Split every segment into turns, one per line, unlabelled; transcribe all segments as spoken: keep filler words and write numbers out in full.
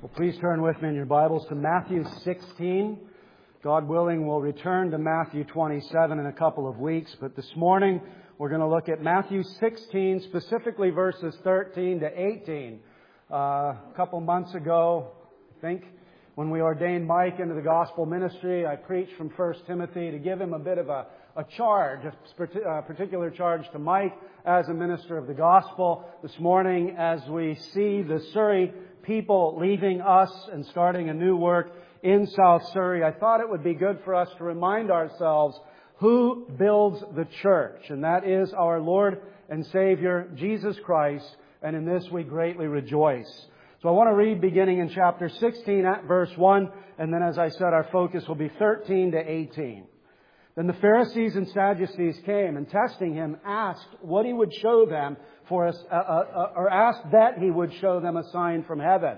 Well, please turn with me in your Bibles to Matthew sixteen. God willing, we'll return to Matthew twenty-seven in a couple of weeks. But this morning, we're going to look at Matthew sixteen, specifically verses thirteen to eighteen. Uh, a couple months ago, I think, when we ordained Mike into the gospel ministry, I preached from First Timothy to give him a bit of a, a charge, a particular charge to Mike as a minister of the gospel. This morning, as we see the Surrey people leaving us and starting a new work in South Surrey, I thought it would be good for us to remind ourselves who builds the church, and that is our Lord and Savior, Jesus Christ, and in this we greatly rejoice. So I want to read beginning in chapter sixteen at verse one, and then as I said, our focus will be thirteen to eighteen. Then the Pharisees and Sadducees came, and testing him, asked what he would show them for us, uh, uh, or asked that he would show them a sign from heaven.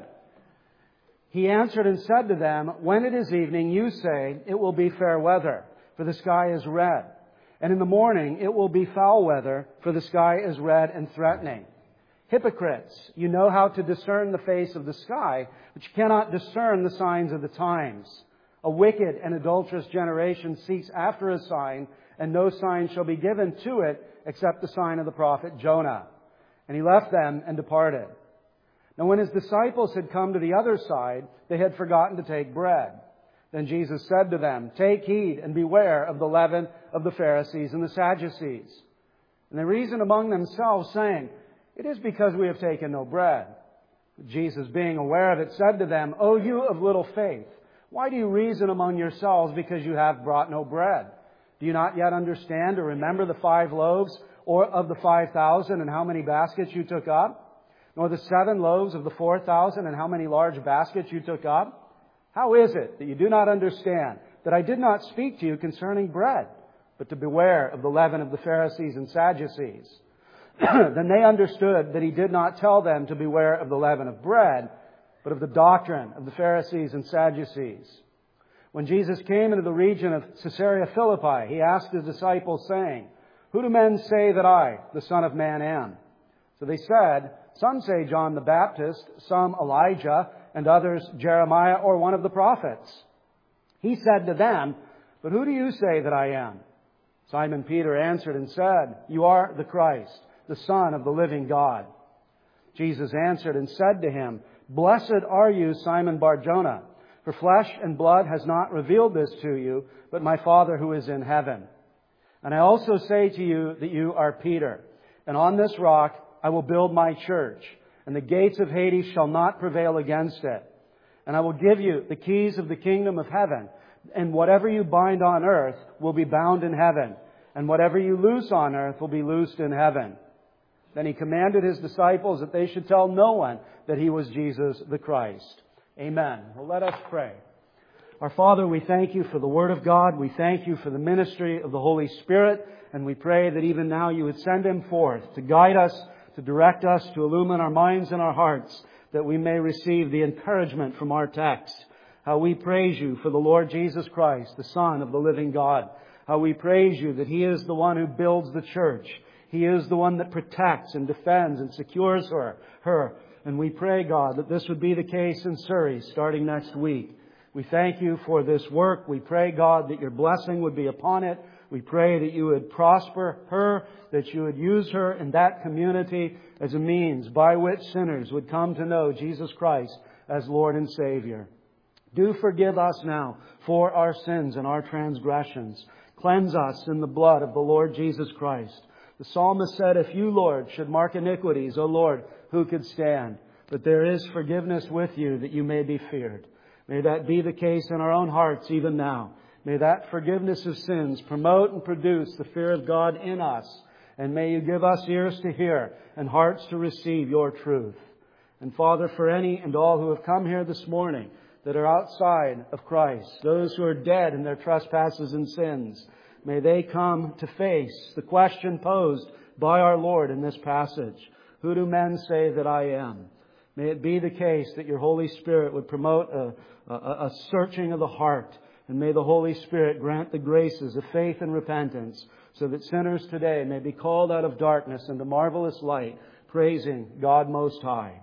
He answered and said to them, "When it is evening, you say, it will be fair weather, for the sky is red. And in the morning, it will be foul weather, for the sky is red and threatening. Hypocrites, you know how to discern the face of the sky, but you cannot discern the signs of the times. A wicked and adulterous generation seeks after a sign, and no sign shall be given to it except the sign of the prophet Jonah." And he left them and departed. Now when his disciples had come to the other side, they had forgotten to take bread. Then Jesus said to them, "Take heed and beware of the leaven of the Pharisees and the Sadducees." And they reasoned among themselves, saying, "It is because we have taken no bread." But Jesus, being aware of it, said to them, "O you of little faith, why do you reason among yourselves because you have brought no bread? Do you not yet understand or remember the five loaves or of the five thousand and how many baskets you took up? Nor the seven loaves of the four thousand and how many large baskets you took up? How is it that you do not understand that I did not speak to you concerning bread, but to beware of the leaven of the Pharisees and Sadducees?" Then they understood that he did not tell them to beware of the leaven of bread, but of the doctrine of the Pharisees and Sadducees. When Jesus came into the region of Caesarea Philippi, he asked his disciples, saying, "Who do men say that I, the Son of Man, am?" So they said, "Some say John the Baptist, some Elijah, and others Jeremiah or one of the prophets." He said to them, "But who do you say that I am?" Simon Peter answered and said, "You are the Christ, the Son of the living God." Jesus answered and said to him, "Blessed are you, Simon Bar-Jonah, for flesh and blood has not revealed this to you, but my Father who is in heaven. And I also say to you that you are Peter, and on this rock I will build my church, and the gates of Hades shall not prevail against it. And I will give you the keys of the kingdom of heaven, and whatever you bind on earth will be bound in heaven, and whatever you loose on earth will be loosed in heaven." Then he commanded his disciples that they should tell no one that he was Jesus the Christ. Amen. Well, let us pray. Our Father, we thank you for the Word of God. We thank you for the ministry of the Holy Spirit. And we pray that even now you would send Him forth to guide us, to direct us, to illumine our minds and our hearts, that we may receive the encouragement from our text. How we praise you for the Lord Jesus Christ, the Son of the living God. How we praise you that He is the one who builds the church. He is the one that protects and defends and secures her. her. And we pray, God, that this would be the case in Surrey starting next week. We thank you for this work. We pray, God, that your blessing would be upon it. We pray that you would prosper her, that you would use her in that community as a means by which sinners would come to know Jesus Christ as Lord and Savior. Do forgive us now for our sins and our transgressions. Cleanse us in the blood of the Lord Jesus Christ. The psalmist said, "If you, Lord, should mark iniquities, O Lord, who could stand? But there is forgiveness with you that you may be feared." May that be the case in our own hearts even now. May that forgiveness of sins promote and produce the fear of God in us. And may you give us ears to hear and hearts to receive your truth. And Father, for any and all who have come here this morning that are outside of Christ, those who are dead in their trespasses and sins, may they come to face the question posed by our Lord in this passage. Who do men say that I am? May it be the case that your Holy Spirit would promote a, a, a searching of the heart. And may the Holy Spirit grant the graces of faith and repentance so that sinners today may be called out of darkness into marvelous light, praising God Most High.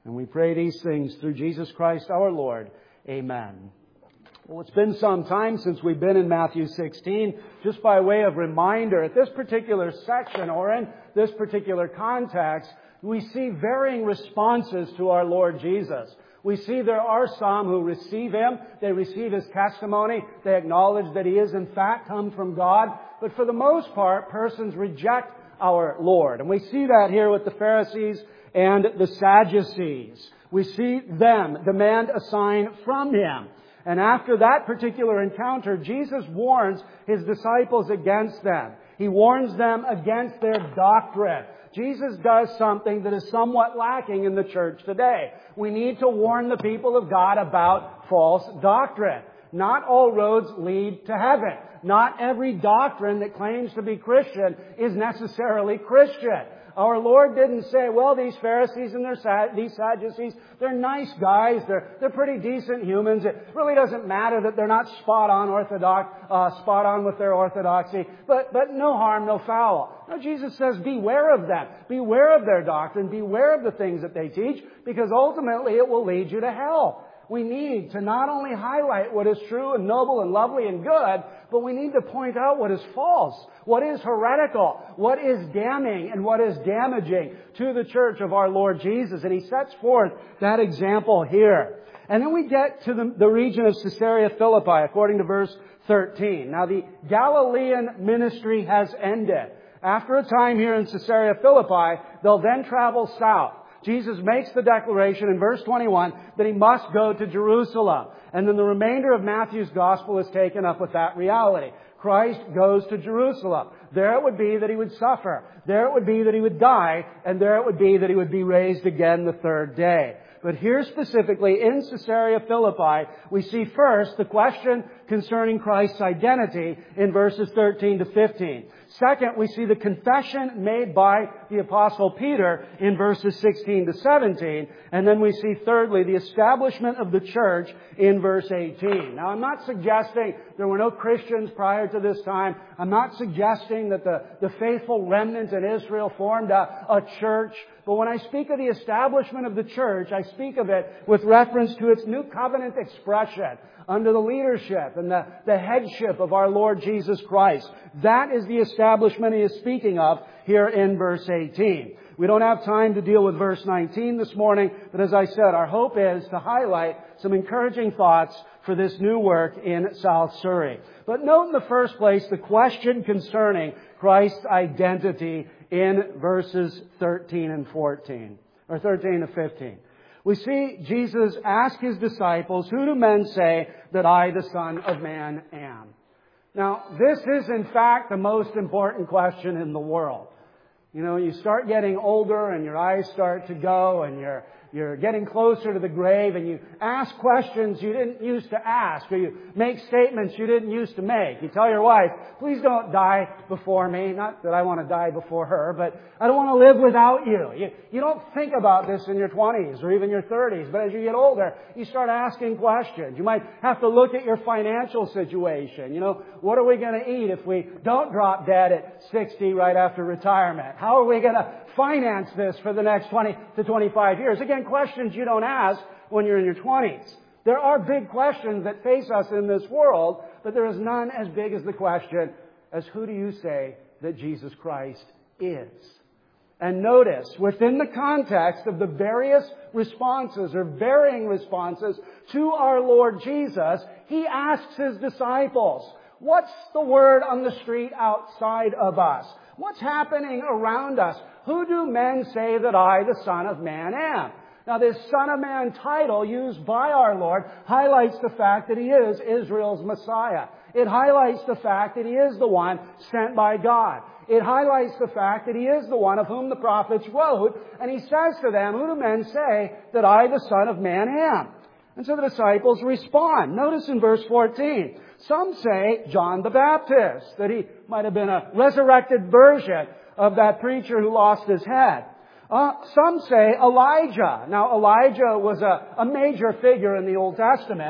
And we pray these things through Jesus Christ our Lord. Amen. Well, it's been some time since we've been in Matthew sixteen. Just by way of reminder, at this particular section or in this particular context, we see varying responses to our Lord Jesus. We see there are some who receive Him. They receive His testimony. They acknowledge that He is in fact come from God. But for the most part, persons reject our Lord. And we see that here with the Pharisees and the Sadducees. We see them demand a sign from Him. And after that particular encounter, Jesus warns His disciples against them. He warns them against their doctrine. Jesus does something that is somewhat lacking in the church today. We need to warn the people of God about false doctrine. Not all roads lead to heaven. Not every doctrine that claims to be Christian is necessarily Christian. Our Lord didn't say, well, these Pharisees and their, these Sadducees, they're nice guys. They're, they're pretty decent humans. It really doesn't matter that they're not spot on orthodox, uh, spot on with their orthodoxy. But, but no harm, no foul. No, Jesus says, beware of them. Beware of their doctrine. Beware of the things that they teach, because ultimately it will lead you to hell. We need to not only highlight what is true and noble and lovely and good, but we need to point out what is false, what is heretical, what is damning, and what is damaging to the church of our Lord Jesus. And He sets forth that example here. And then we get to the, the region of Caesarea Philippi, according to verse thirteen. Now, the Galilean ministry has ended. After a time here in Caesarea Philippi, they'll then travel south. Jesus makes the declaration in verse twenty-one that He must go to Jerusalem. And then the remainder of Matthew's gospel is taken up with that reality. Christ goes to Jerusalem. There it would be that He would suffer. There it would be that He would die. And there it would be that He would be raised again the third day. But here specifically in Caesarea Philippi, we see first the question concerning Christ's identity in verses thirteen to fifteen. Second, we see the confession made by the Apostle Peter in verses sixteen to seventeen. And then we see thirdly the establishment of the church in verse eighteen. Now, I'm not suggesting there were no Christians prior to this time. I'm not suggesting that the, the faithful remnant in Israel formed a, a church. But when I speak of the establishment of the church, I speak of it with reference to its new covenant expression under the leadership and the, the headship of our Lord Jesus Christ. That is the establishment He is speaking of here in verse eighteen. We don't have time to deal with verse nineteen this morning, but as I said, our hope is to highlight some encouraging thoughts for this new work in South Surrey. But note in the first place the question concerning Christ's identity in verses thirteen and fourteen, or thirteen to fifteen. We see Jesus ask His disciples, who do men say that I, the Son of Man, am? Now, this is in fact the most important question in the world. You know, you start getting older and your eyes start to go and you're You're getting closer to the grave and you ask questions you didn't used to ask, or you make statements you didn't used to make. You tell your wife, please don't die before me. Not that I want to die before her, but I don't want to live without you. You, you don't think about this in your twenties or even your thirties, but as you get older, you start asking questions. You might have to look at your financial situation. You know, what are we going to eat if we don't drop dead at sixty right after retirement? How are we going to finance this for the next twenty to twenty-five years? Again, questions you don't ask when you're in your twenties. There are big questions that face us in this world, but there is none as big as the question as who do you say that Jesus Christ is? And notice, within the context of the various responses or varying responses to our Lord Jesus, He asks His disciples, what's the word on the street outside of us? What's happening around us? Who do men say that I, the Son of Man, am? Now, this Son of Man title used by our Lord highlights the fact that He is Israel's Messiah. It highlights the fact that He is the one sent by God. It highlights the fact that He is the one of whom the prophets wrote. And He says to them, who do men say that I, the Son of Man, am? And so the disciples respond. Notice in verse fourteen, some say John the Baptist, that he might have been a resurrected version of that preacher who lost his head. Uh, some say Elijah. Now, Elijah was a, a major figure in the Old Testament.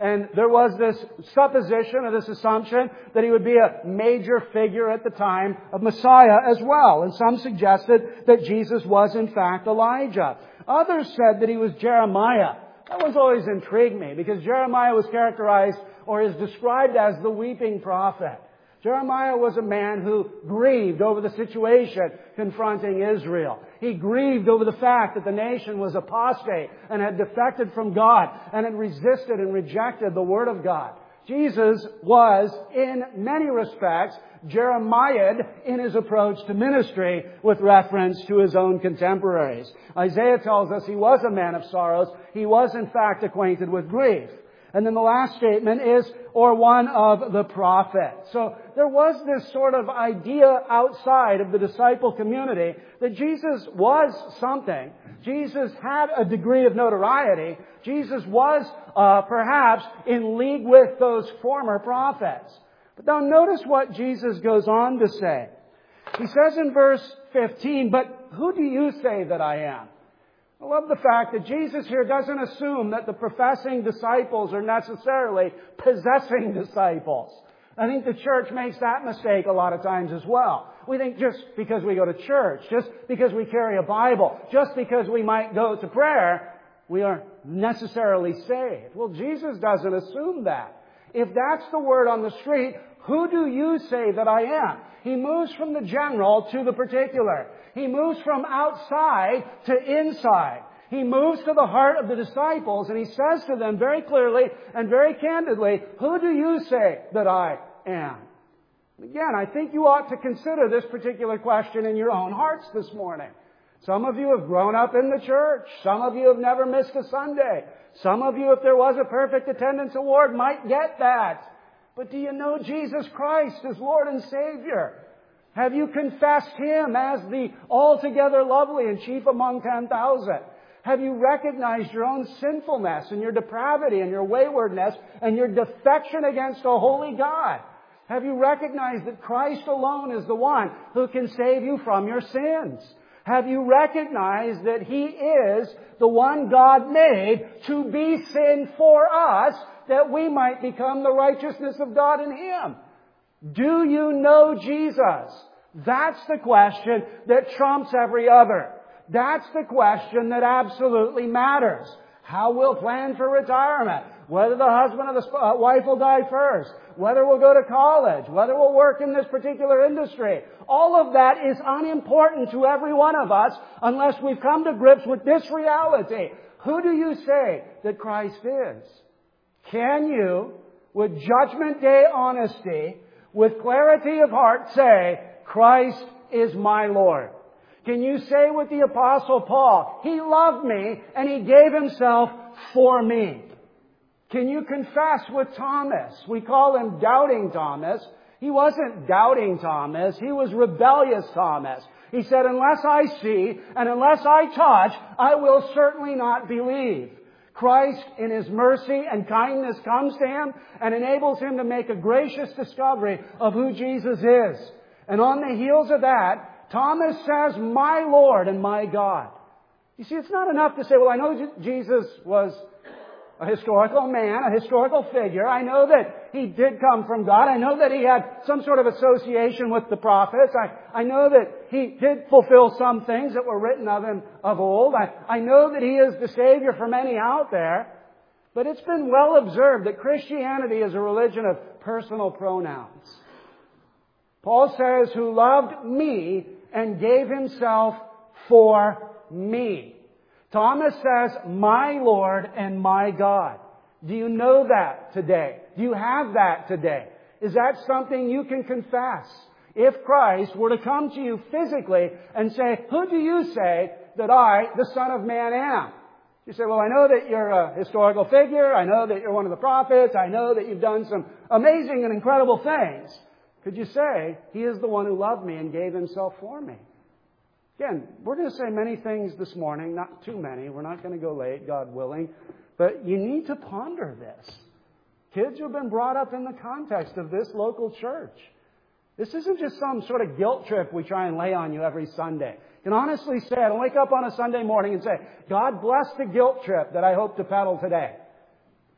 And there was this supposition or this assumption that he would be a major figure at the time of Messiah as well. And some suggested that Jesus was in fact Elijah. Others said that he was Jeremiah. That one's always intrigued me because Jeremiah was characterized or is described as the weeping prophet. Jeremiah was a man who grieved over the situation confronting Israel. He grieved over the fact that the nation was apostate and had defected from God and had resisted and rejected the Word of God. Jesus was, in many respects, Jeremiah in his approach to ministry with reference to his own contemporaries. Isaiah tells us he was a man of sorrows. He was, in fact, acquainted with grief. And then the last statement is, or one of the prophets. So there was this sort of idea outside of the disciple community that Jesus was something. Jesus had a degree of notoriety. Jesus was uh, perhaps in league with those former prophets. But now notice what Jesus goes on to say. He says in verse fifteen, "But who do you say that I am?" I love the fact that Jesus here doesn't assume that the professing disciples are necessarily possessing disciples. I think the church makes that mistake a lot of times as well. We think just because we go to church, just because we carry a Bible, just because we might go to prayer, we are necessarily saved. Well, Jesus doesn't assume that. If that's the word on the street, who do you say that I am? He moves from the general to the particular. He moves from outside to inside. He moves to the heart of the disciples and he says to them very clearly and very candidly, who do you say that I am? Again, I think you ought to consider this particular question in your own hearts this morning. Some of you have grown up in the church. Some of you have never missed a Sunday. Some of you, if there was a perfect attendance award, might get that. But do you know Jesus Christ as Lord and Savior? Have you confessed Him as the altogether lovely and chief among ten thousand? Have you recognized your own sinfulness and your depravity and your waywardness and your defection against a holy God? Have you recognized that Christ alone is the one who can save you from your sins? Have you recognized that He is the one God made to be sin for us, that we might become the righteousness of God in Him? Do you know Jesus? That's the question that trumps every other. That's the question that absolutely matters. How we'll plan for retirement, whether the husband or the uh, wife will die first, whether we'll go to college, whether we'll work in this particular industry. All of that is unimportant to every one of us unless we've come to grips with this reality. Who do you say that Christ is? Can you, with judgment day honesty, with clarity of heart, say, Christ is my Lord? Can you say with the Apostle Paul, He loved me and He gave Himself for me? Can you confess with Thomas? We call him Doubting Thomas. He wasn't Doubting Thomas. He was Rebellious Thomas. He said, unless I see and unless I touch, I will certainly not believe. Christ, in His mercy and kindness, comes to him and enables him to make a gracious discovery of who Jesus is. And on the heels of that, Thomas says, my Lord and my God. You see, it's not enough to say, well, I know Jesus was a historical man, a historical figure. I know that He did come from God. I know that He had some sort of association with the prophets. I, I know that He did fulfill some things that were written of Him of old. I, I know that He is the Savior for many out there. But it's been well observed that Christianity is a religion of personal pronouns. Paul says, who loved me and gave Himself for me. Thomas says, my Lord and my God. Do you know that today? Do you have that today? Is that something you can confess? If Christ were to come to you physically and say, who do you say that I, the Son of Man, am? You say, well, I know that you're a historical figure. I know that you're one of the prophets. I know that you've done some amazing and incredible things. Could you say, He is the one who loved me and gave Himself for me? Again, we're going to say many things this morning, not too many. We're not going to go late, God willing. But you need to ponder this. Kids who have been brought up in the context of this local church. This isn't just some sort of guilt trip we try and lay on you every Sunday. You can honestly say, I don't wake up on a Sunday morning and say, God bless the guilt trip that I hope to peddle today.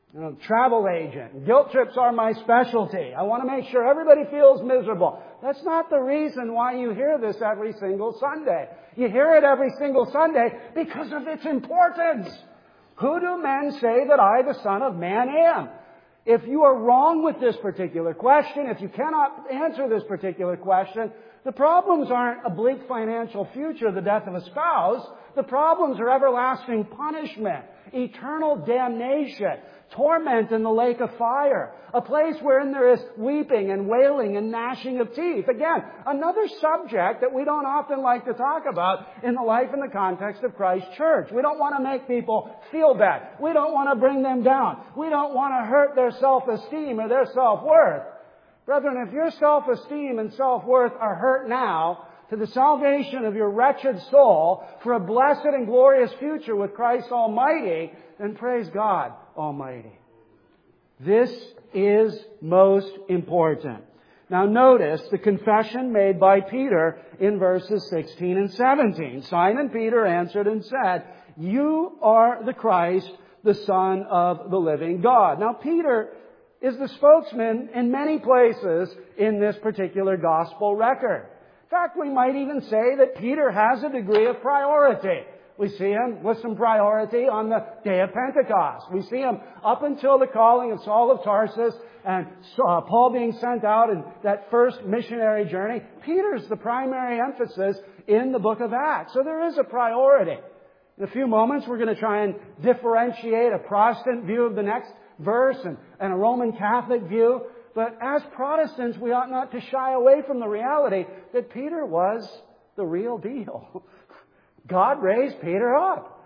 You know, travel agent. Guilt trips are my specialty. I want to make sure everybody feels miserable. That's not the reason why you hear this every single Sunday. You hear it every single Sunday because of its importance. Who do men say that I, the Son of Man, am? If you are wrong with this particular question, if you cannot answer this particular question, the problems aren't a bleak financial future, the death of a spouse. The problems are everlasting punishment, eternal damnation, torment in the lake of fire, a place wherein there is weeping and wailing and gnashing of teeth. Again, another subject that we don't often like to talk about in the life and the context of Christ's church. We don't want to make people feel bad. We don't want to bring them down. We don't want to hurt their self-esteem or their self-worth. Brethren, if your self-esteem and self-worth are hurt now, to the salvation of your wretched soul for a blessed and glorious future with Christ Almighty, then praise God Almighty. This is most important. Now notice the confession made by Peter in verses sixteen and seventeen. Simon Peter answered and said, "You are the Christ, the Son of the living God." Now Peter is the spokesman in many places in this particular gospel record. In fact, we might even say that Peter has a degree of priority. We see him with some priority on the day of Pentecost. We see him up until the calling of Saul of Tarsus and uh, Paul being sent out in that first missionary journey. Peter's the primary emphasis in the book of Acts. So there is a priority. In a few moments, we're going to try and differentiate a Protestant view of the next verse and, and a Roman Catholic view. But as Protestants, we ought not to shy away from the reality that Peter was the real deal. God raised Peter up.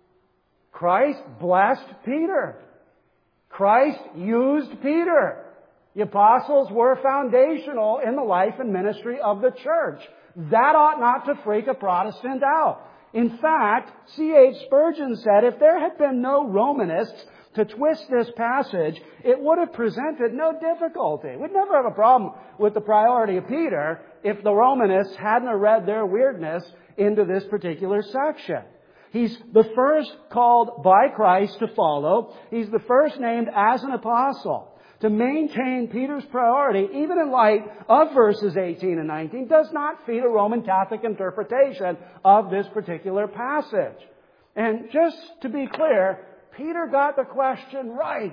Christ blessed Peter. Christ used Peter. The apostles were foundational in the life and ministry of the church. That ought not to freak a Protestant out. In fact, C H Spurgeon said, if there had been no Romanists to twist this passage, it would have presented no difficulty. We'd never have a problem with the priority of Peter if the Romanists hadn't read their weirdness into this particular section. He's the first called by Christ to follow. He's the first named as an apostle. To maintain Peter's priority, even in light of verses eighteen and nineteen, does not feed a Roman Catholic interpretation of this particular passage. And just to be clear, Peter got the question right.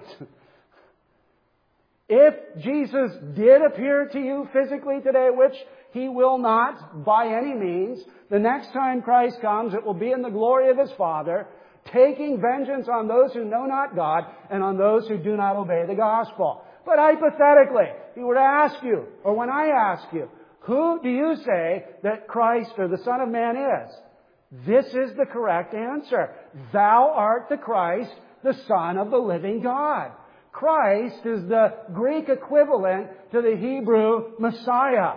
If Jesus did appear to you physically today, which He will not by any means, the next time Christ comes, it will be in the glory of His Father, taking vengeance on those who know not God and on those who do not obey the gospel. But hypothetically, He were to ask you, or when I ask you, who do you say that Christ or the Son of Man is? This is the correct answer. Thou art the Christ, the Son of the living God. Christ is the Greek equivalent to the Hebrew Messiah.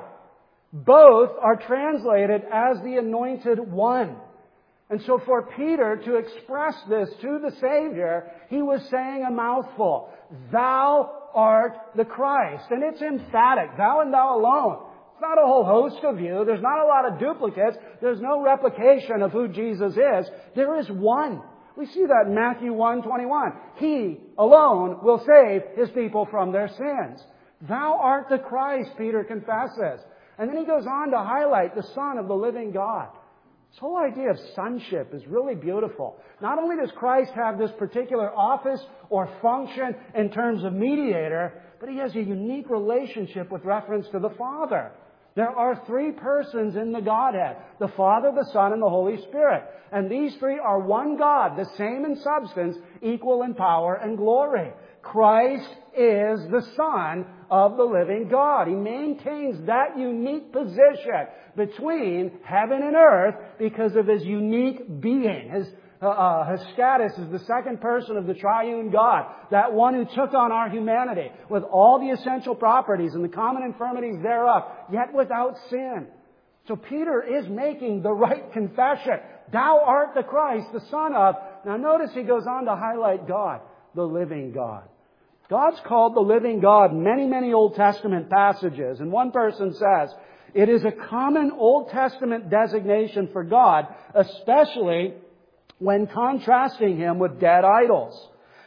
Both are translated as the Anointed One. And so for Peter to express this to the Savior, he was saying a mouthful. Thou art the Christ. And it's emphatic. Thou and thou alone. It's not a whole host of you. There's not a lot of duplicates. There's no replication of who Jesus is. There is one. We see that in Matthew one twenty-one. He alone will save His people from their sins. Thou art the Christ, Peter confesses. And then he goes on to highlight the Son of the living God. This whole idea of sonship is really beautiful. Not only does Christ have this particular office or function in terms of mediator, but He has a unique relationship with reference to the Father. There are three persons in the Godhead, the Father, the Son, and the Holy Spirit. And these three are one God, the same in substance, equal in power and glory. Christ is the Son of the living God. He maintains that unique position between heaven and earth because of His unique being. His uh, uh, his status is the second person of the triune God, that one who took on our humanity with all the essential properties and the common infirmities thereof, yet without sin. So Peter is making the right confession. Thou art the Christ, the Son of... Now notice he goes on to highlight God, the living God. God's called the living God in many, many Old Testament passages. And one person says, it is a common Old Testament designation for God, especially when contrasting Him with dead idols.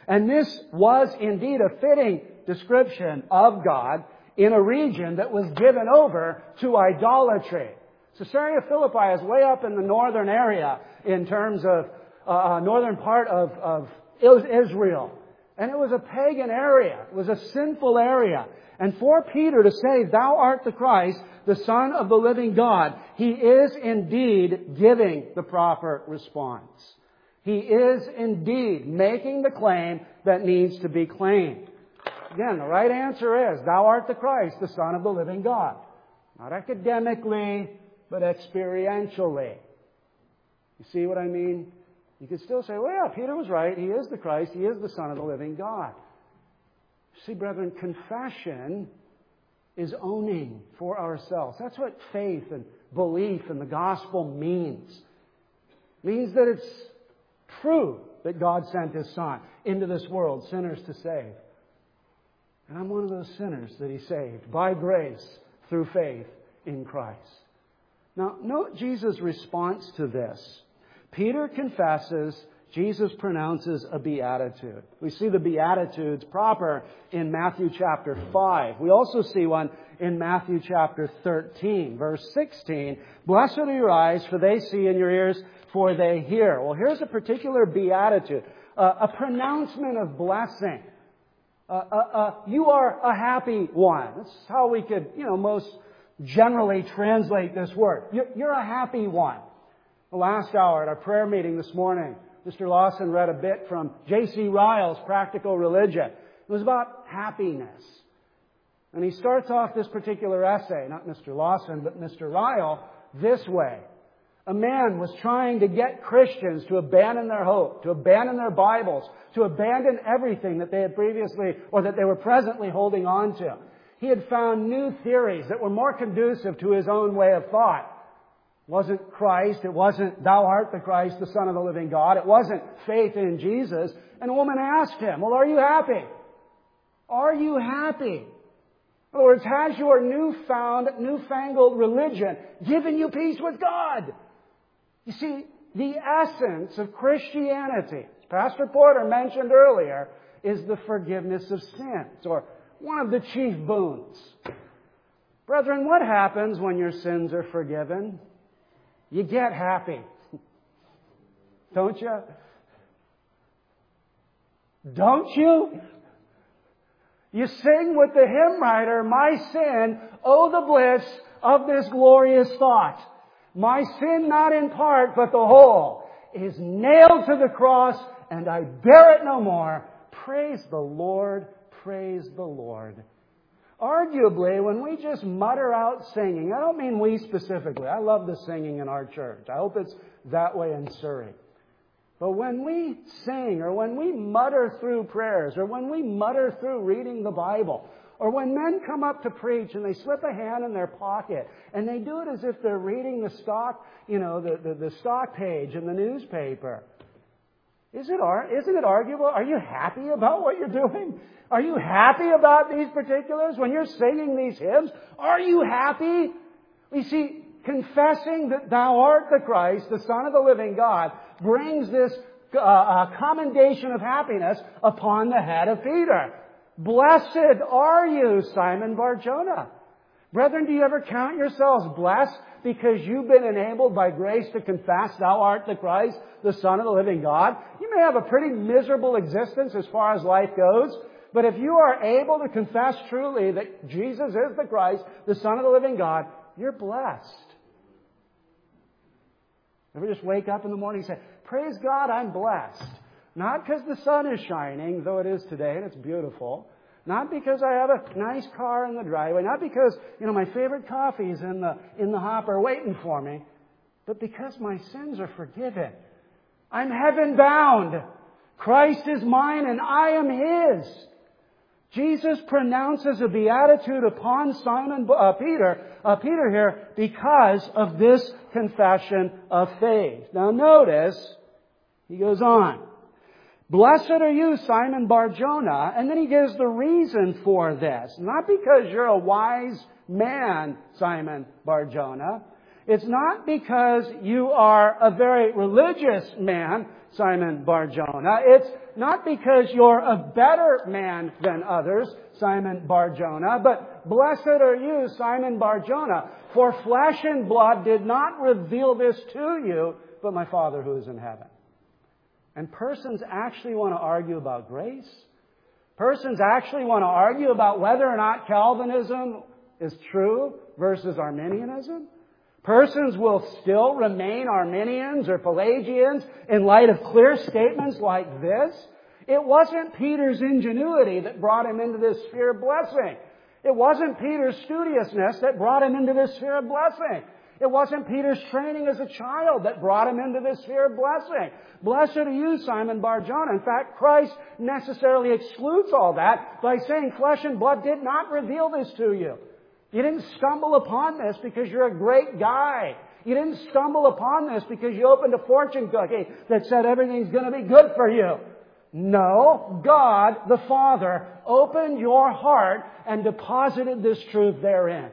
And this was indeed a fitting description of God in a region that was given over to idolatry. Caesarea Philippi is way up in the northern area in terms of uh, northern part of, of Israel. And it was a pagan area. It was a sinful area. And for Peter to say, "Thou art the Christ, the Son of the living God," he is indeed giving the proper response. He is indeed making the claim that needs to be claimed. Again, the right answer is, "Thou art the Christ, the Son of the living God." Not academically, but experientially. You see what I mean? You could still say, well, yeah, Peter was right. He is the Christ. He is the Son of the living God. See, brethren, confession is owning for ourselves. That's what faith and belief in the gospel means. It means that it's true that God sent His Son into this world, sinners to save. And I'm one of those sinners that He saved by grace through faith in Christ. Now, note Jesus' response to this. Peter confesses, Jesus pronounces a beatitude. We see the beatitudes proper in Matthew chapter five. We also see one in Matthew chapter thirteen, verse sixteen. "Blessed are your eyes, for they see, and your ears, for they hear." Well, here's a particular beatitude, uh, a pronouncement of blessing. Uh, uh, uh, you are a happy one. That's how we could, you know, most generally translate this word. You're, you're a happy one. The last hour at our prayer meeting this morning, Mister Lawson read a bit from J C Ryle's Practical Religion. It was about happiness. And he starts off this particular essay, not Mister Lawson, but Mister Ryle, this way. A man was trying to get Christians to abandon their hope, to abandon their Bibles, to abandon everything that they had previously or that they were presently holding on to. He had found new theories that were more conducive to his own way of thought. It wasn't Christ. It wasn't, "Thou art the Christ, the Son of the living God." It wasn't faith in Jesus. And a woman asked him, "Well, are you happy? Are you happy?" In other words, has your newfound, newfangled religion given you peace with God? You see, the essence of Christianity, as Pastor Porter mentioned earlier, is the forgiveness of sins, or one of the chief boons. Brethren, what happens when your sins are forgiven? You get happy. Don't you? Don't you? You sing with the hymn writer, "My sin, oh the bliss of this glorious thought. My sin not in part, but the whole, is nailed to the cross, and I bear it no more. Praise the Lord, praise the Lord." Arguably, when we just mutter out singing, I don't mean we specifically. I love the singing in our church. I hope it's that way in Surrey. But when we sing, or when we mutter through prayers, or when we mutter through reading the Bible, or when men come up to preach and they slip a hand in their pocket and they do it as if they're reading the stock, you know, the, the, the stock page in the newspaper. Is it, isn't it arguable? Are you happy about what you're doing? Are you happy about these particulars? When you're singing these hymns, are you happy? You see, confessing that thou art the Christ, the Son of the living God, brings this uh, uh, commendation of happiness upon the head of Peter. "Blessed are you, Simon Bar-Jonah." Brethren, do you ever count yourselves blessed because you've been enabled by grace to confess thou art the Christ, the Son of the living God? You may have a pretty miserable existence as far as life goes, but if you are able to confess truly that Jesus is the Christ, the Son of the living God, you're blessed. Ever just wake up in the morning and say, "Praise God, I'm blessed." Not because the sun is shining, though it is today and it's beautiful. Not because I have a nice car in the driveway. Not because, you know, my favorite coffee is in the, in the hopper waiting for me. But because my sins are forgiven. I'm heaven bound. Christ is mine and I am His. Jesus pronounces a beatitude upon Simon, uh, Peter, uh, Peter here because of this confession of faith. Now notice, he goes on. "Blessed are you, Simon Bar-Jonah." And then he gives the reason for this. Not because you're a wise man, Simon Bar-Jonah. It's not because you are a very religious man, Simon Bar-Jonah. It's not because you're a better man than others, Simon Bar-Jonah. But blessed are you, Simon Bar-Jonah, for flesh and blood did not reveal this to you, but my Father who is in heaven. And persons actually want to argue about grace. Persons actually want to argue about whether or not Calvinism is true versus Arminianism. Persons will still remain Arminians or Pelagians in light of clear statements like this. It wasn't Peter's ingenuity that brought him into this sphere of blessing. It wasn't Peter's studiousness that brought him into this sphere of blessing. It wasn't Peter's training as a child that brought him into this sphere of blessing. Blessed are you, Simon Bar-Jonah. In fact, Christ necessarily excludes all that by saying flesh and blood did not reveal this to you. You didn't stumble upon this because you're a great guy. You didn't stumble upon this because you opened a fortune cookie that said everything's going to be good for you. No, God, the Father, opened your heart and deposited this truth therein.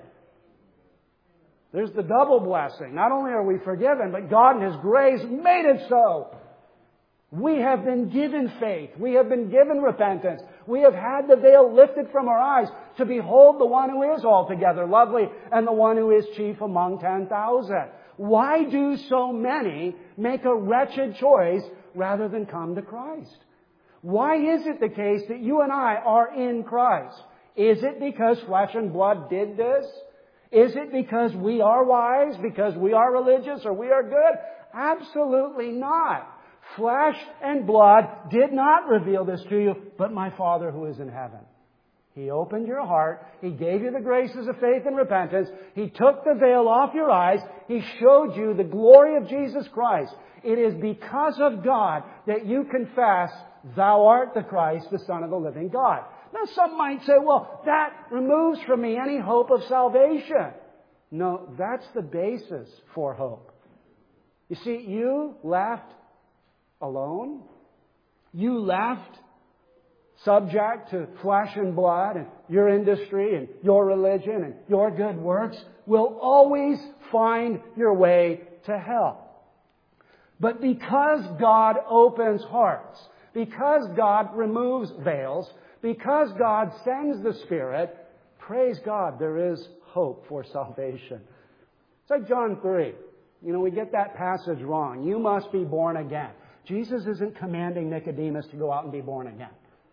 There's the double blessing. Not only are we forgiven, but God in His grace made it so. We have been given faith. We have been given repentance. We have had the veil lifted from our eyes to behold the one who is altogether lovely and the one who is chief among ten thousand. Why do so many make a wretched choice rather than come to Christ? Why is it the case that you and I are in Christ? Is it because flesh and blood did this? Is it because we are wise, because we are religious, or we are good? Absolutely not. Flesh and blood did not reveal this to you, but my Father who is in heaven. He opened your heart. He gave you the graces of faith and repentance. He took the veil off your eyes. He showed you the glory of Jesus Christ. It is because of God that you confess, Thou art the Christ, the Son of the living God. Now some might say, well, that removes from me any hope of salvation. No, that's the basis for hope. You see, you left alone. You left subject to flesh and blood and your industry and your religion and your good works will always find your way to hell. But because God opens hearts, because God removes veils, because God sends the Spirit, praise God, there is hope for salvation. It's like John three. You know, we get that passage wrong. You must be born again. Jesus isn't commanding Nicodemus to go out and be born again.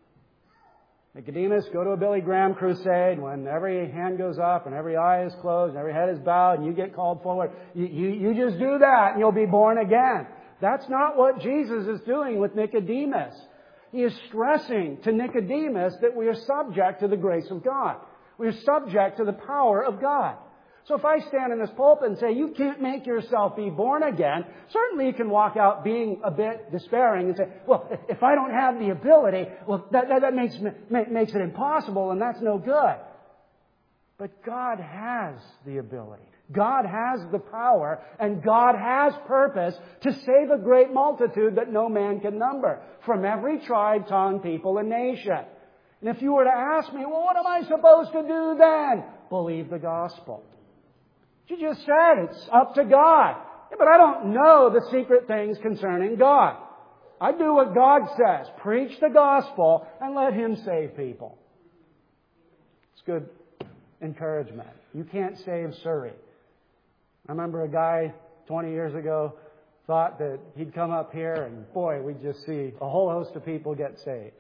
Nicodemus, go to a Billy Graham crusade when every hand goes up and every eye is closed and every head is bowed and you get called forward. You, you, you just do that and you'll be born again. That's not what Jesus is doing with Nicodemus. He is stressing to Nicodemus that we are subject to the grace of God. We are subject to the power of God. So if I stand in this pulpit and say, you can't make yourself be born again, certainly you can walk out being a bit despairing and say, well, if I don't have the ability, well, that, that, that makes, makes it impossible and that's no good. But God has the ability. God has the power and God has purpose to save a great multitude that no man can number from every tribe, tongue, people, and nation. And if you were to ask me, well, what am I supposed to do then? Believe the gospel. You just said it's up to God. Yeah, but I don't know the secret things concerning God. I do what God says. Preach the gospel and let Him save people. It's good encouragement. You can't save Surrey. I remember a guy twenty years ago thought that he'd come up here and boy, we'd just see a whole host of people get saved.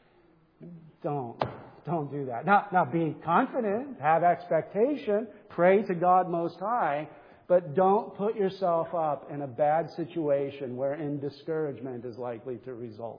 Don't. Don't do that. Now, now be confident, have expectation, pray to God Most High, but don't put yourself up in a bad situation wherein discouragement is likely to result.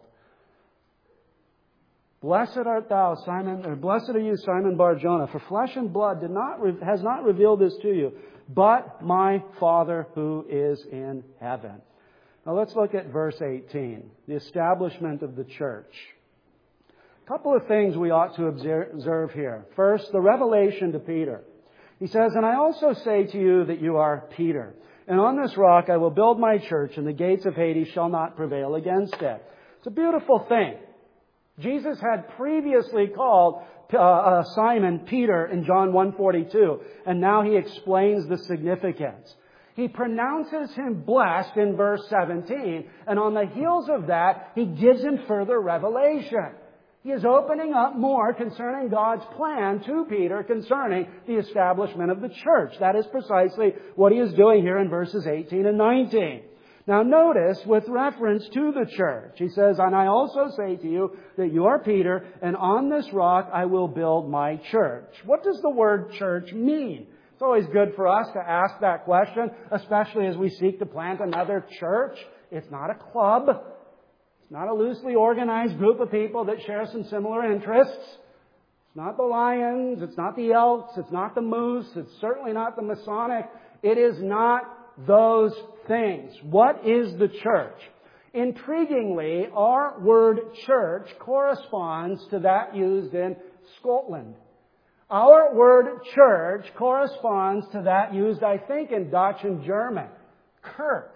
Blessed art thou, Simon, or blessed are you, Simon Bar-Jonah, for flesh and blood did not has not revealed this to you, but my Father who is in heaven. Now let's look at verse eighteen, the establishment of the church. A couple of things we ought to observe here. First, the revelation to Peter. He says, and I also say to you that you are Peter, and on this rock I will build my church, and the gates of Hades shall not prevail against it. It's a beautiful thing. Jesus had previously called uh, uh, Simon Peter in John one forty-two, and now He explains the significance. He pronounces him blessed in verse seventeen, and on the heels of that, he gives him further revelation. He is opening up more concerning God's plan to Peter concerning the establishment of the church. That is precisely what he is doing here in verses eighteen and nineteen. Now notice, with reference to the church, he says, "And I also say to you that you are Peter, and on this rock I will build my church." What does the word church mean? It's always good for us to ask that question, especially as we seek to plant another church. It's not a club. It's not a loosely organized group of people that share some similar interests. It's not the Lions. It's not the Elks. It's not the Moose. It's certainly not the Masonic. It is not those things. What is the church? Intriguingly, our word church corresponds to that used in Scotland. Our word church corresponds to that used, I think, in Dutch and German. Kirk.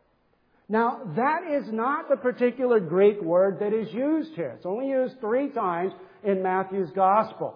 Now, that is not the particular Greek word that is used here. It's only used three times in Matthew's Gospel.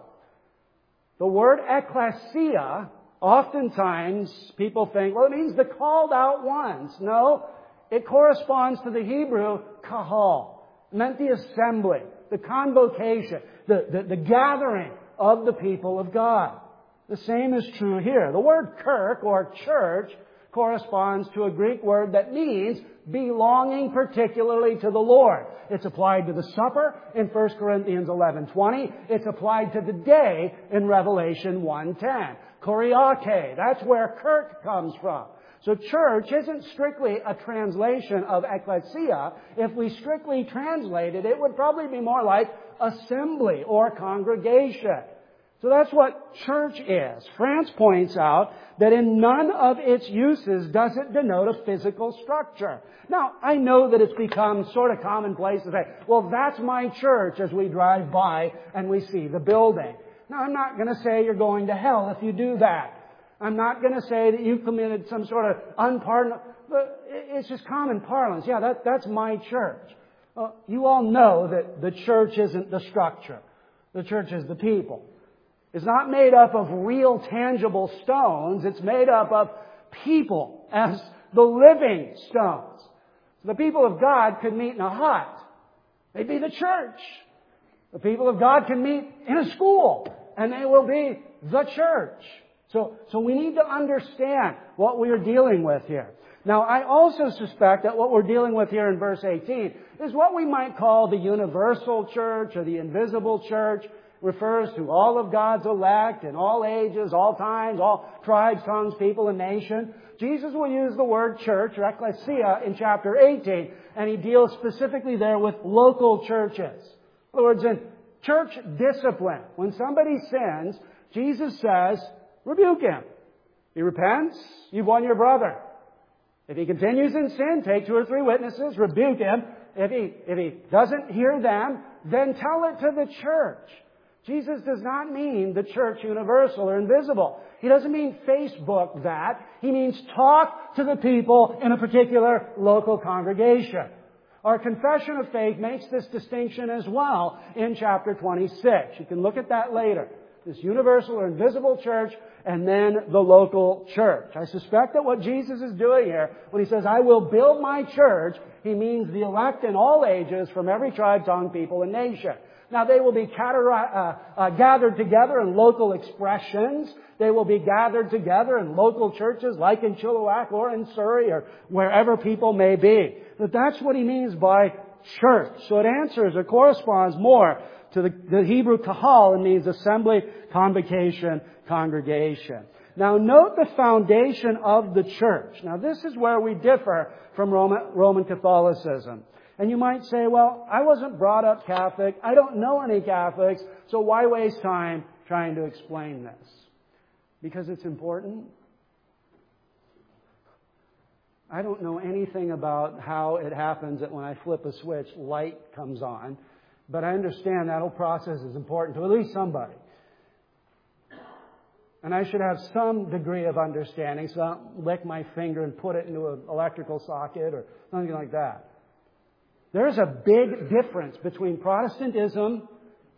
The word ecclesia, oftentimes people think, well, it means the called out ones. No, it corresponds to the Hebrew kahal. It meant the assembly, the convocation, the, the, the gathering of the people of God. The same is true here. The word kirk or church corresponds to a Greek word that means belonging particularly to the Lord. It's applied to the supper in First Corinthians eleven twenty. It's applied to the day in Revelation one ten. Kuriake, that's where kirk comes from. So church isn't strictly a translation of ecclesia. If we strictly translated it, it would probably be more like assembly or congregation. So that's what church is. France points out that in none of its uses does it denote a physical structure. Now, I know that it's become sort of commonplace to say, well, that's my church as we drive by and we see the building. Now, I'm not going to say you're going to hell if you do that. I'm not going to say that you've committed some sort of unpardonable... It's just common parlance. Yeah, that, that's my church. Well, you all know that the church isn't the structure. The church is the people. It's not made up of real tangible stones. It's made up of people as the living stones. The people of God could meet in a hut. They'd be the church. The people of God can meet in a school, and they will be the church. So, so we need to understand what we are dealing with here. Now, I also suspect that what we're dealing with here in verse eighteen is what we might call the universal church or the invisible church. Refers to all of God's elect in all ages, all times, all tribes, tongues, people, and nation. Jesus will use the word church or ecclesia in chapter eighteen, and he deals specifically there with local churches. In other words, in church discipline, when somebody sins, Jesus says, rebuke him. He repents, you've won your brother. If he continues in sin, take two or three witnesses, rebuke him. If he, if he doesn't hear them, then tell it to the church. Jesus does not mean the church universal or invisible. He doesn't mean Facebook that. He means talk to the people in a particular local congregation. Our confession of faith makes this distinction as well in chapter twenty-six. You can look at that later. This universal or invisible church and then the local church. I suspect that what Jesus is doing here, when he says, I will build my church, he means the elect in all ages from every tribe, tongue, people, and nation. Now, they will be uh, uh, gathered together in local expressions. They will be gathered together in local churches like in Chilliwack or in Surrey or wherever people may be. But that's what he means by church. So it answers or corresponds more to the, the Hebrew kahal. It means assembly, convocation, congregation. Now, note the foundation of the church. Now, this is where we differ from Roman, Roman Catholicism. And you might say, well, I wasn't brought up Catholic. I don't know any Catholics. So why waste time trying to explain this? Because it's important. I don't know anything about how it happens that when I flip a switch, light comes on. But I understand that whole process is important to at least somebody. And I should have some degree of understanding, so I don't lick my finger and put it into an electrical socket or something like that. There is a big difference between Protestantism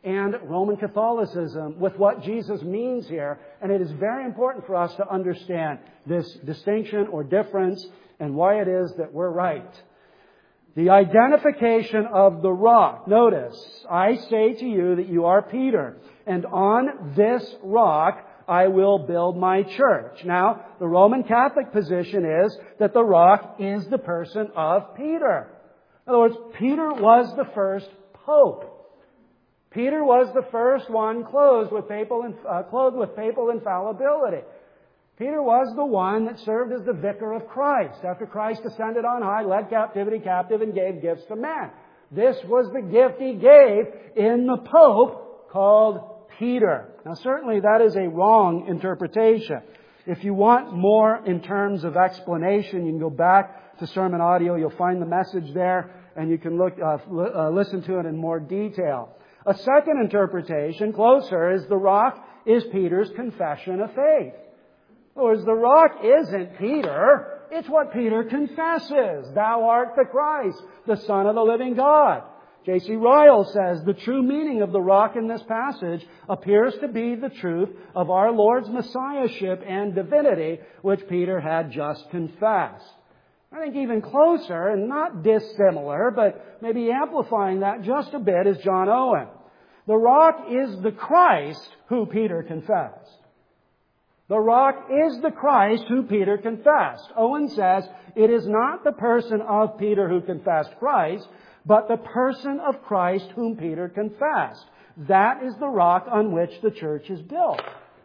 and Roman Catholicism with what Jesus means here. And it is very important for us to understand this distinction or difference and why it is that we're right. The identification of the rock. Notice, I say to you that you are Peter, and on this rock I will build my church. Now, the Roman Catholic position is that the rock is the person of Peter. In other words, Peter was the first pope. Peter was the first one clothed with papal, uh, clothed with papal infallibility. Peter was the one that served as the vicar of Christ. After Christ ascended on high, led captivity captive, and gave gifts to men. This was the gift He gave in the Pope called Peter. Now certainly that is a wrong interpretation. If you want more in terms of explanation, you can go back to sermon audio. You'll find the message there, and you can look, uh, uh, listen to it in more detail. A second interpretation, closer, is the rock is Peter's confession of faith. In other words, the rock isn't Peter. It's what Peter confesses. Thou art the Christ, the Son of the living God. J C Ryle says the true meaning of the rock in this passage appears to be the truth of our Lord's Messiahship and divinity, which Peter had just confessed. I think even closer, and not dissimilar, but maybe amplifying that just a bit, is John Owen. The rock is the Christ who Peter confessed. The rock is the Christ who Peter confessed. Owen says it is not the person of Peter who confessed Christ, but the person of Christ whom Peter confessed. That is the rock on which the church is built.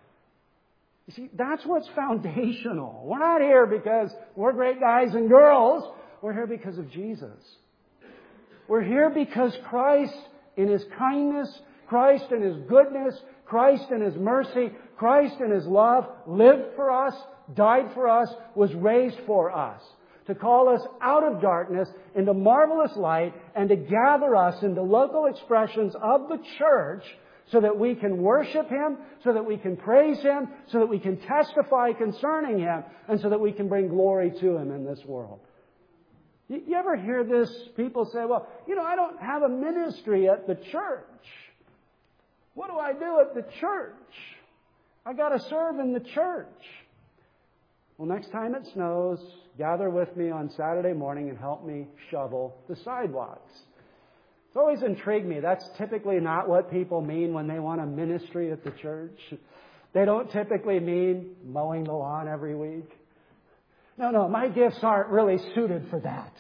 You see, that's what's foundational. We're not here because we're great guys and girls. We're here because of Jesus. We're here because Christ, in His kindness, Christ in His goodness, Christ in His mercy, Christ in His love, lived for us, died for us, was raised for us, to call us out of darkness into marvelous light and to gather us into local expressions of the church so that we can worship Him, so that we can praise Him, so that we can testify concerning Him, and so that we can bring glory to Him in this world. You ever hear this? People say, well, you know, I don't have a ministry at the church. What do I do at the church? I got to serve in the church. Well, next time it snows, gather with me on Saturday morning and help me shovel the sidewalks. It's always intrigued me. That's typically not what people mean when they want a ministry at the church. They don't typically mean mowing the lawn every week. No, no, my gifts aren't really suited for that.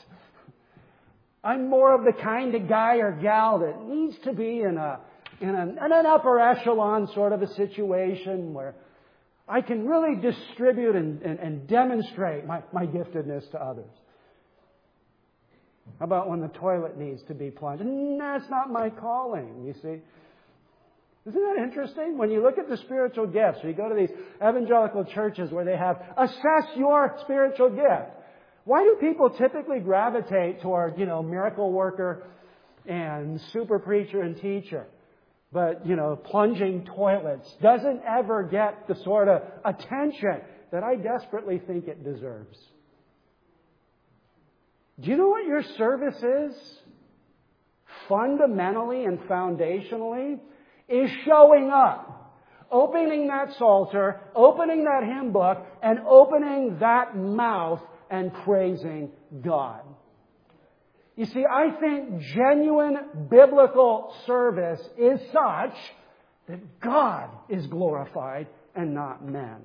I'm more of the kind of guy or gal that needs to be in a in an, in an upper echelon sort of a situation where I can really distribute and, and, and demonstrate my, my giftedness to others. How about when the toilet needs to be plunged? That's not my calling, you see. Isn't that interesting? When you look at the spiritual gifts, you go to these evangelical churches where they have, assess your spiritual gift. Why do people typically gravitate toward, you know, miracle worker and super preacher and teacher? But, you know, plunging toilets doesn't ever get the sort of attention that I desperately think it deserves. Do you know what your service is? Fundamentally and foundationally, is showing up. Opening that psalter, opening that hymn book, and opening that mouth and praising God. You see, I think genuine biblical service is such that God is glorified and not men.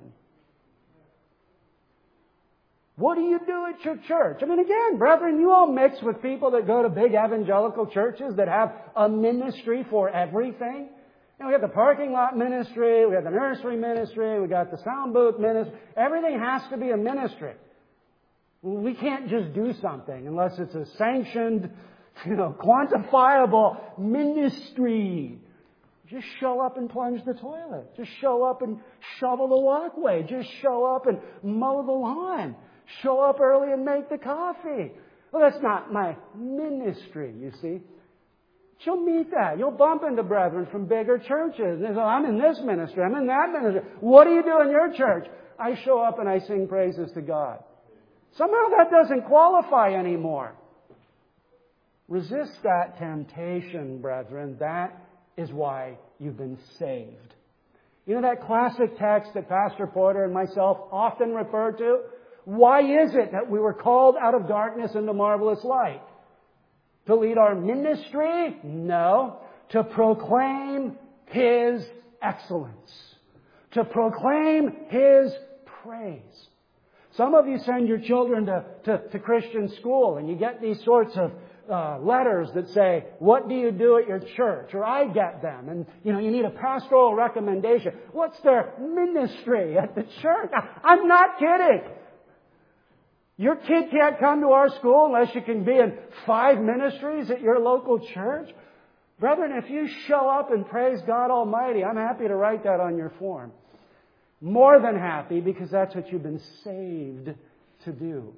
What do you do at your church? I mean, again, brethren, you all mix with people that go to big evangelical churches that have a ministry for everything. You know, we have the parking lot ministry, we have the nursery ministry, we got the sound booth ministry. Everything has to be a ministry. We can't just do something unless it's a sanctioned, you know, quantifiable ministry. Just show up and plunge the toilet. Just show up and shovel the walkway. Just show up and mow the lawn. Show up early and make the coffee. Well, that's not my ministry, you see. You'll meet that. You'll bump into brethren from bigger churches. They say, I'm in this ministry. I'm in that ministry. What do you do in your church? I show up and I sing praises to God. Somehow that doesn't qualify anymore. Resist that temptation, brethren. That is why you've been saved. You know that classic text that Pastor Porter and myself often refer to? Why is it that we were called out of darkness into marvelous light? To lead our ministry? No. To proclaim His excellence. To proclaim His praise. Some of you send your children to, to, to Christian school and you get these sorts of uh, letters that say, what do you do at your church? Or I get them. And, you know, you need a pastoral recommendation. What's their ministry at the church? I'm not kidding. Your kid can't come to our school unless you can be in five ministries at your local church. Brethren, if you show up and praise God Almighty, I'm happy to write that on your form. More than happy, because that's what you've been saved to do.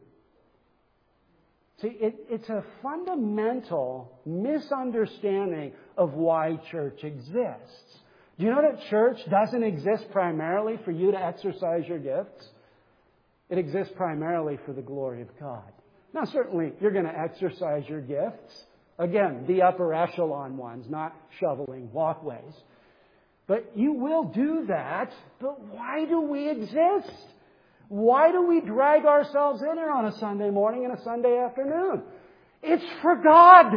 See, it, it's a fundamental misunderstanding of why church exists. Do you know that church doesn't exist primarily for you to exercise your gifts? It exists primarily for the glory of God. Now, certainly, you're going to exercise your gifts. Again, the upper echelon ones, not shoveling walkways. But you will do that. But why do we exist? Why do we drag ourselves in here on a Sunday morning and a Sunday afternoon? It's for God.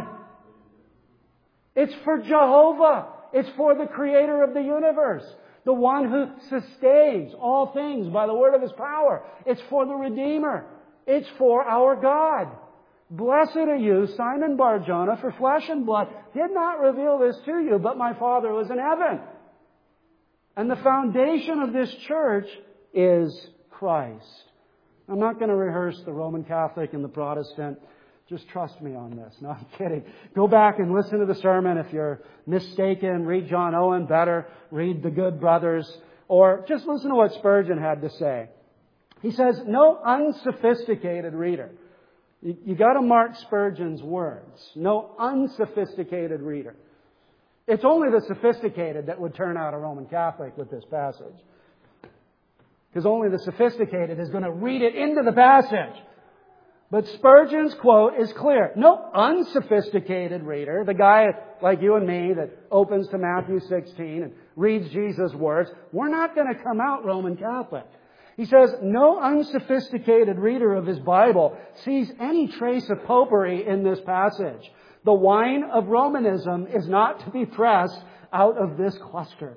It's for Jehovah. It's for the Creator of the universe. The one who sustains all things by the word of His power. It's for the Redeemer. It's for our God. Blessed are you, Simon Bar-Jonah, for flesh and blood did not reveal this to you, but my Father who is in heaven. And the foundation of this church is Christ. I'm not going to rehearse the Roman Catholic and the Protestant. Just trust me on this. No, I'm kidding. Go back and listen to the sermon if you're mistaken. Read John Owen better. Read the Good Brothers. Or just listen to what Spurgeon had to say. He says, no unsophisticated reader. You, you got to mark Spurgeon's words. No unsophisticated reader. It's only the sophisticated that would turn out a Roman Catholic with this passage. Because only the sophisticated is going to read it into the passage. But Spurgeon's quote is clear. No unsophisticated reader, the guy like you and me that opens to Matthew sixteen and reads Jesus' words, we're not going to come out Roman Catholic. He says, no unsophisticated reader of his Bible sees any trace of popery in this passage. The wine of Romanism is not to be pressed out of this cluster.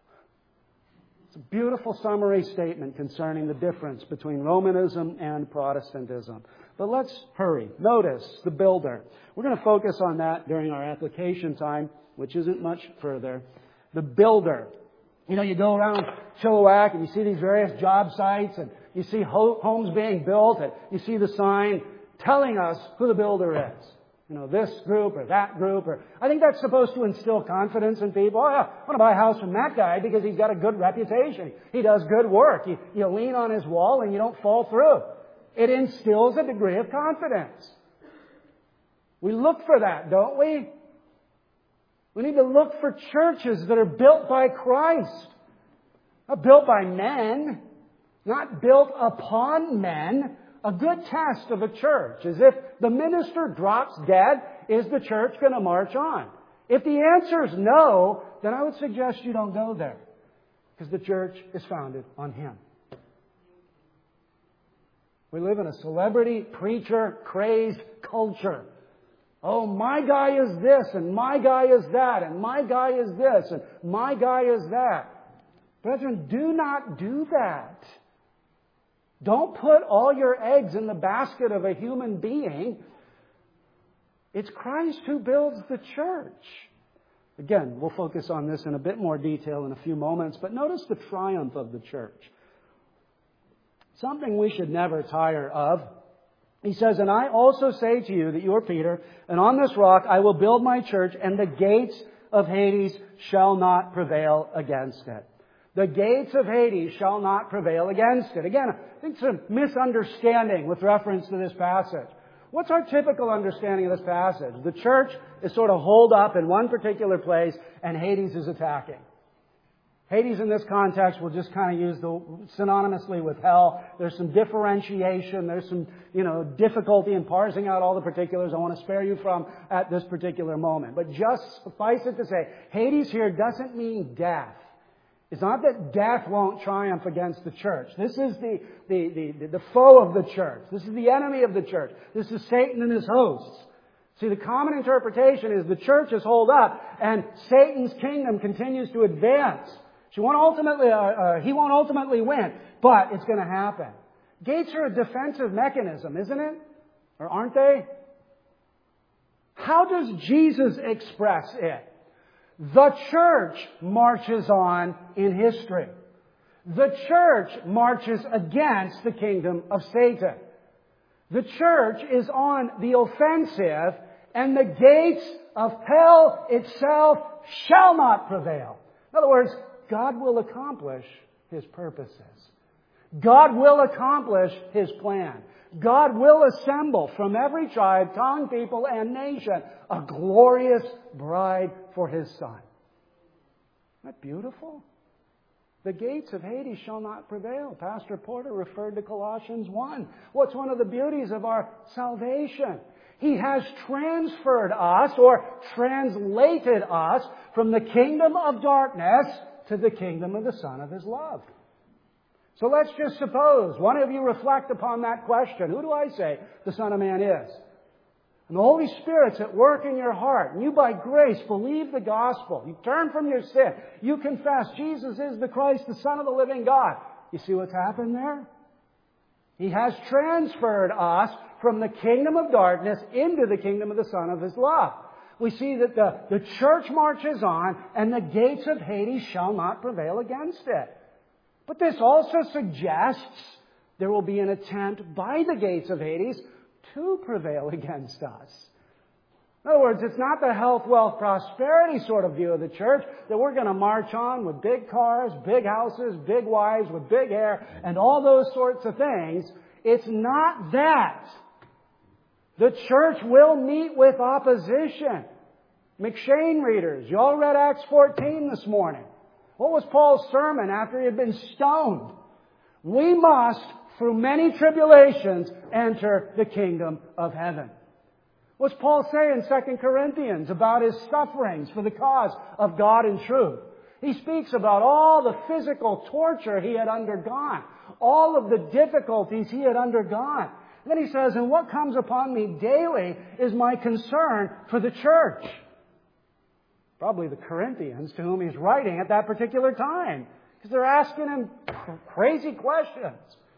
It's a beautiful summary statement concerning the difference between Romanism and Protestantism. But let's hurry. Notice the builder. We're going to focus on that during our application time, which isn't much further. The builder. You know, you go around Chilliwack and you see these various job sites and you see ho- homes being built and you see the sign telling us who the builder is. You know, this group or that group. Or I think that's supposed to instill confidence in people. Oh, yeah, I want to buy a house from that guy because he's got a good reputation. He does good work. You, you lean on his wall and you don't fall through. It instills a degree of confidence. We look for that, don't we? We need to look for churches that are built by Christ. Not built by men. Not built upon men. A good test of a church is if the minister drops dead, is the church going to march on? If the answer is no, then I would suggest you don't go there. Because the church is founded on Him. We live in a celebrity, preacher, crazed culture. Oh, my guy is this, and my guy is that, and my guy is this, and my guy is that. Brethren, do not do that. Don't put all your eggs in the basket of a human being. It's Christ who builds the church. Again, we'll focus on this in a bit more detail in a few moments, but notice the triumph of the church. Something we should never tire of. He says, and I also say to you that you are Peter, and on this rock I will build my church, and the gates of Hades shall not prevail against it. The gates of Hades shall not prevail against it. Again, I think it's a misunderstanding with reference to this passage. What's our typical understanding of this passage? The church is sort of holed up in one particular place, and Hades is attacking. Hades in this context, we'll just kind of use the synonymously with hell. There's some differentiation. There's some, you know, difficulty in parsing out all the particulars I want to spare you from at this particular moment. But just suffice it to say, Hades here doesn't mean death. It's not that death won't triumph against the church. This is the, the, the, the foe of the church. This is the enemy of the church. This is Satan and his hosts. See, the common interpretation is the church is holed up and Satan's kingdom continues to advance. She won't ultimately, uh, uh, he won't ultimately win, but it's going to happen. Gates are a defensive mechanism, isn't it? Or aren't they? How does Jesus express it? The church marches on in history. The church marches against the kingdom of Satan. The church is on the offensive, and the gates of hell itself shall not prevail. In other words, God will accomplish His purposes. God will accomplish His plan. God will assemble from every tribe, tongue, people, and nation a glorious bride for His Son. Isn't that beautiful? The gates of Hades shall not prevail. Pastor Porter referred to Colossians one. What's one of the beauties of our salvation? He has transferred us or translated us from the kingdom of darkness to the kingdom of the Son of His love. So let's just suppose one of you reflect upon that question. Who do I say the Son of Man is? And the Holy Spirit's at work in your heart. And you by grace believe the gospel. You turn from your sin. You confess Jesus is the Christ, the Son of the living God. You see what's happened there? He has transferred us from the kingdom of darkness into the kingdom of the Son of His love. We see that the, the church marches on and the gates of Hades shall not prevail against it. But this also suggests there will be an attempt by the gates of Hades to prevail against us. In other words, it's not the health, wealth, prosperity sort of view of the church that we're going to march on with big cars, big houses, big wives with big hair, and all those sorts of things. It's not that. The church will meet with opposition. McShane readers, you all read Acts fourteen this morning. What was Paul's sermon after he had been stoned? We must, through many tribulations, enter the kingdom of heaven. What's Paul say in Second Corinthians about his sufferings for the cause of God and truth? He speaks about all the physical torture he had undergone, all of the difficulties he had undergone. And then he says, and what comes upon me daily is my concern for the church. Probably the Corinthians to whom he's writing at that particular time, because they're asking him crazy questions.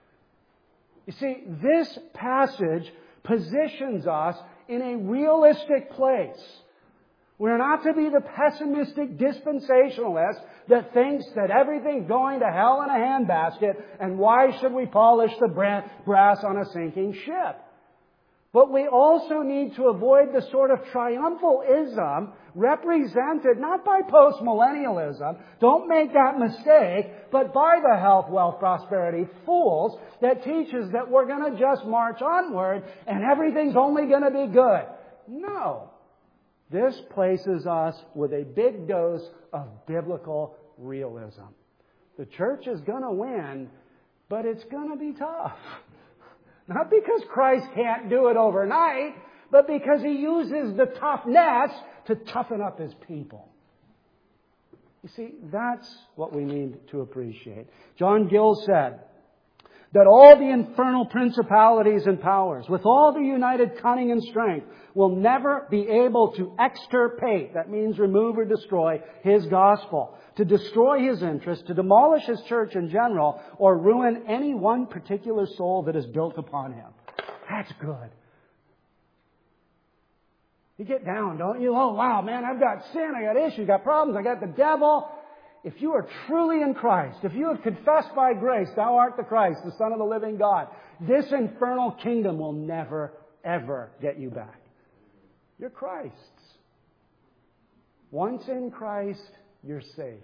You see, this passage positions us in a realistic place. We're not to be the pessimistic dispensationalist that thinks that everything's going to hell in a handbasket and why should we polish the brass on a sinking ship? But we also need to avoid the sort of triumphalism represented not by postmillennialism, don't make that mistake, but by the health, wealth, prosperity fools that teaches that we're going to just march onward and everything's only going to be good. No. This places us with a big dose of biblical realism. The church is going to win, but it's going to be tough. Not because Christ can't do it overnight, but because He uses the toughness to toughen up His people. You see, that's what we need to appreciate. John Gill said that all the infernal principalities and powers, with all the united cunning and strength, will never be able to extirpate, that means remove or destroy, His gospel, to destroy His interest, to demolish His church in general, or ruin any one particular soul that is built upon Him. That's good. You get down, don't you? Oh, wow, man, I've got sin, I got issues, I got problems, I got the devil. If you are truly in Christ, if you have confessed by grace, thou art the Christ, the Son of the living God, this infernal kingdom will never, ever get you back. You're Christ's. Once in Christ, you're safe.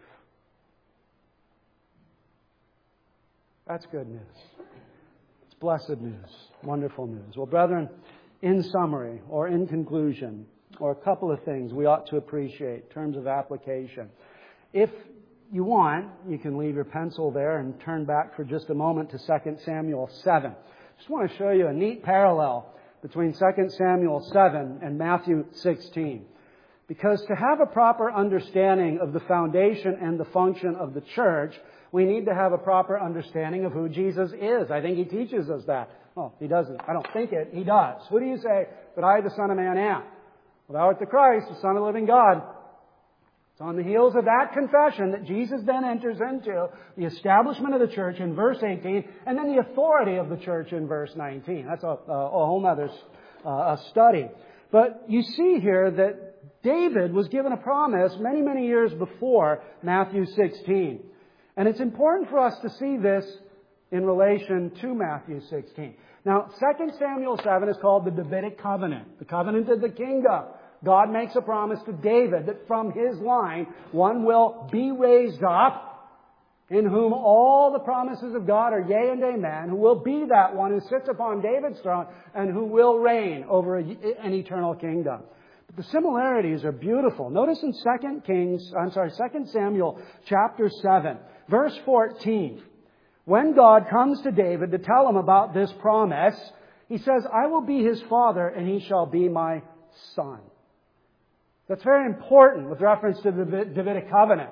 That's good news. It's blessed news. Wonderful news. Well, brethren, in summary or in conclusion, or a couple of things we ought to appreciate in terms of application. If you want, you can leave your pencil there and turn back for just a moment to Second Samuel seven. Just want to show you a neat parallel between Second Samuel seven and Matthew sixteen. Because to have a proper understanding of the foundation and the function of the church, we need to have a proper understanding of who Jesus is. I think He teaches us that. Oh, He doesn't. I don't think it. He does. Who do you say that I, the Son of Man, am? Well, thou art the Christ, the Son of the living God. It's on the heels of that confession that Jesus then enters into the establishment of the church in verse eighteen, and then the authority of the church in verse nineteen. That's a, a, a whole other uh, a study. But you see here that David was given a promise many, many years before Matthew sixteen. And it's important for us to see this in relation to Matthew sixteen. Now, Second Samuel seven is called the Davidic covenant, the covenant of the kingdom. God makes a promise to David that from his line, one will be raised up in whom all the promises of God are yea and amen, who will be that one who sits upon David's throne and who will reign over an eternal kingdom. But the similarities are beautiful. Notice in Second Kings, I'm sorry, Second Samuel chapter seven, verse fourteen. When God comes to David to tell him about this promise, He says, I will be his father and he shall be my son. That's very important with reference to the Davidic covenant.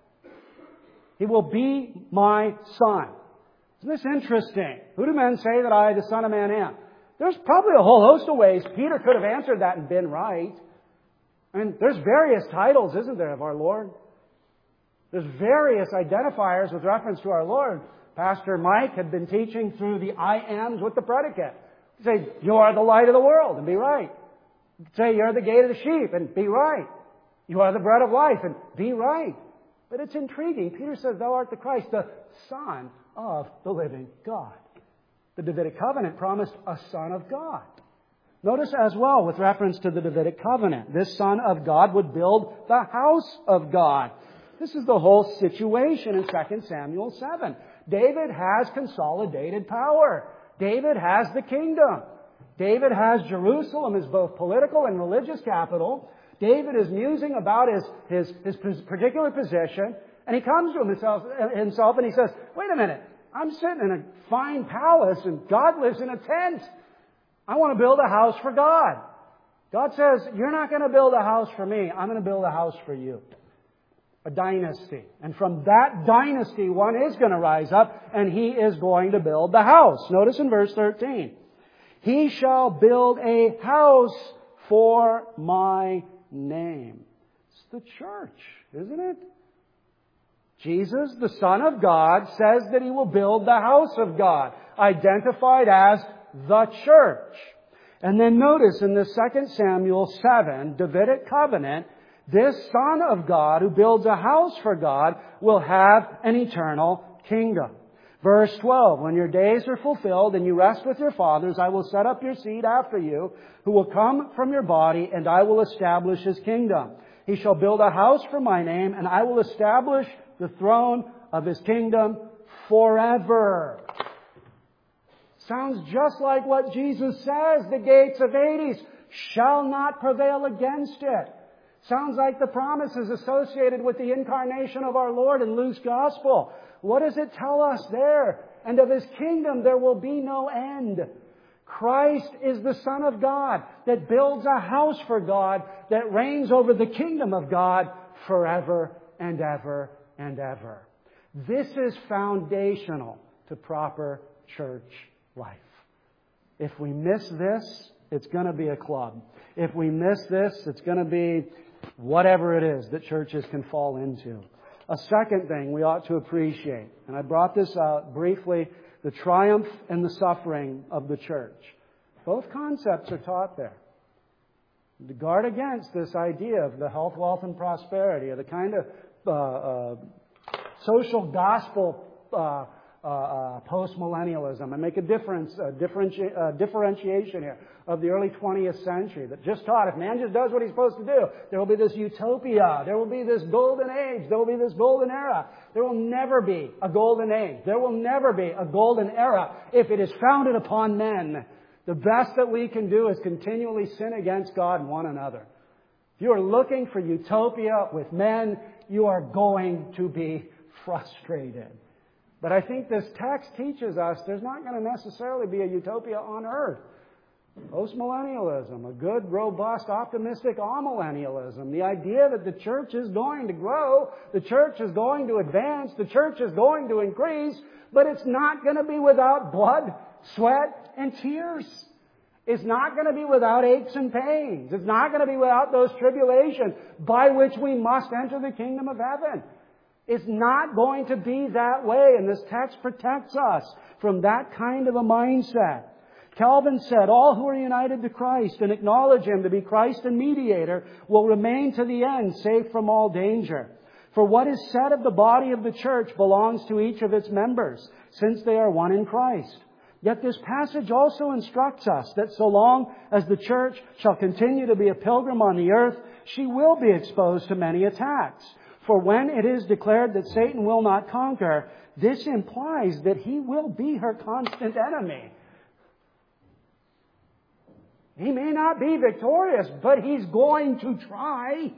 He will be my son. Isn't this interesting? Who do men say that I, the Son of Man, am? There's probably a whole host of ways Peter could have answered that and been right. I mean, there's various titles, isn't there, of our Lord? There's various identifiers with reference to our Lord. Pastor Mike had been teaching through the I ams with the predicate. He'd say, you are the light of the world, and be right. He'd say, you're the gate of the sheep, and be right. You are the bread of life, and be right. But it's intriguing. Peter says, thou art the Christ, the Son of the living God. The Davidic covenant promised a Son of God. Notice as well, with reference to the Davidic covenant, this Son of God would build the house of God. This is the whole situation in Second Samuel seven. David has consolidated power. David has the kingdom. David has Jerusalem as both political and religious capital. David is musing about his, his, his particular position, and he comes to himself, himself and he says, wait a minute, I'm sitting in a fine palace and God lives in a tent. I want to build a house for God. God says, you're not going to build a house for me. I'm going to build a house for you. A dynasty. And from that dynasty, one is going to rise up and he is going to build the house. Notice in verse thirteen. He shall build a house for my name. It's the church, isn't it? Jesus, the Son of God, says that He will build the house of God, identified as the church. And then notice in the Second Samuel seven, Davidic covenant, this Son of God who builds a house for God will have an eternal kingdom. Verse twelve, when your days are fulfilled and you rest with your fathers, I will set up your seed after you, who will come from your body, and I will establish His kingdom. He shall build a house for my name, and I will establish the throne of His kingdom forever. Sounds just like what Jesus says, the gates of Hades shall not prevail against it. Sounds like the promises associated with the incarnation of our Lord in Luke's Gospel. What does it tell us there? And of His kingdom there will be no end. Christ is the Son of God that builds a house for God that reigns over the kingdom of God forever and ever and ever. This is foundational to proper church life. If we miss this, it's going to be a club. If we miss this, it's going to be whatever it is that churches can fall into. A second thing we ought to appreciate, and I brought this out briefly, the triumph and the suffering of the church. Both concepts are taught there. To guard against this idea of the health, wealth, and prosperity, or the kind of uh, uh, social gospel uh, uh, uh, post-millennialism, and make a difference, uh, differenti- uh, differentiation here of the early twentieth century that just taught if man just does what he's supposed to do, there will be this utopia, there will be this golden age, there will be this golden era. There will never be a golden age. There will never be a golden era if it is founded upon men. The best that we can do is continually sin against God and one another. If you are looking for utopia with men, you are going to be frustrated. But I think this text teaches us there's not going to necessarily be a utopia on earth. Postmillennialism, a good, robust, optimistic amillennialism. The idea that the church is going to grow, the church is going to advance, the church is going to increase, but it's not going to be without blood, sweat, and tears. It's not going to be without aches and pains. It's not going to be without those tribulations by which we must enter the kingdom of heaven. It's not going to be that way, and this text protects us from that kind of a mindset. Calvin said, all who are united to Christ and acknowledge Him to be Christ and mediator will remain to the end, safe from all danger. For what is said of the body of the church belongs to each of its members, since they are one in Christ. Yet this passage also instructs us that so long as the church shall continue to be a pilgrim on the earth, she will be exposed to many attacks. For when it is declared that Satan will not conquer, this implies that he will be her constant enemy. He may not be victorious, but he's going to try.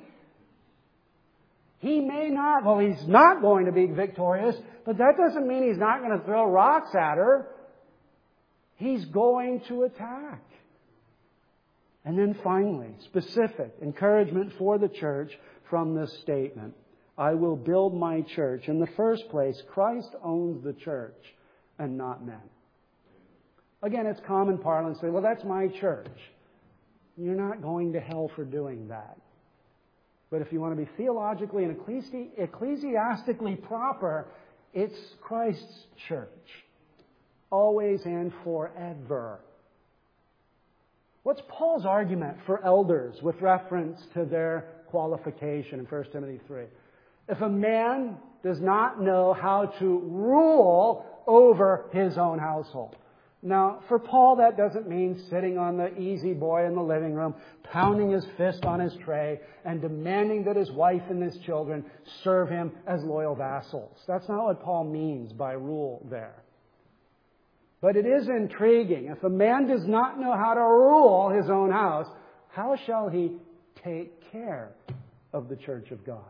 He may not, well, he's not going to be victorious, but that doesn't mean he's not going to throw rocks at her. He's going to attack. And then finally, specific encouragement for the church from this statement. I will build my church. In the first place, Christ owns the church and not men. Again, it's common parlance to say, well, that's my church. You're not going to hell for doing that. But if you want to be theologically and ecclesi- ecclesiastically proper, it's Christ's church. Always and forever. What's Paul's argument for elders with reference to their qualification in First Timothy three? If a man does not know how to rule over his own household. Now, for Paul, that doesn't mean sitting on the easy boy in the living room, pounding his fist on his tray, and demanding that his wife and his children serve him as loyal vassals. That's not what Paul means by rule there. But it is intriguing. If a man does not know how to rule his own house, how shall he take care of the church of God?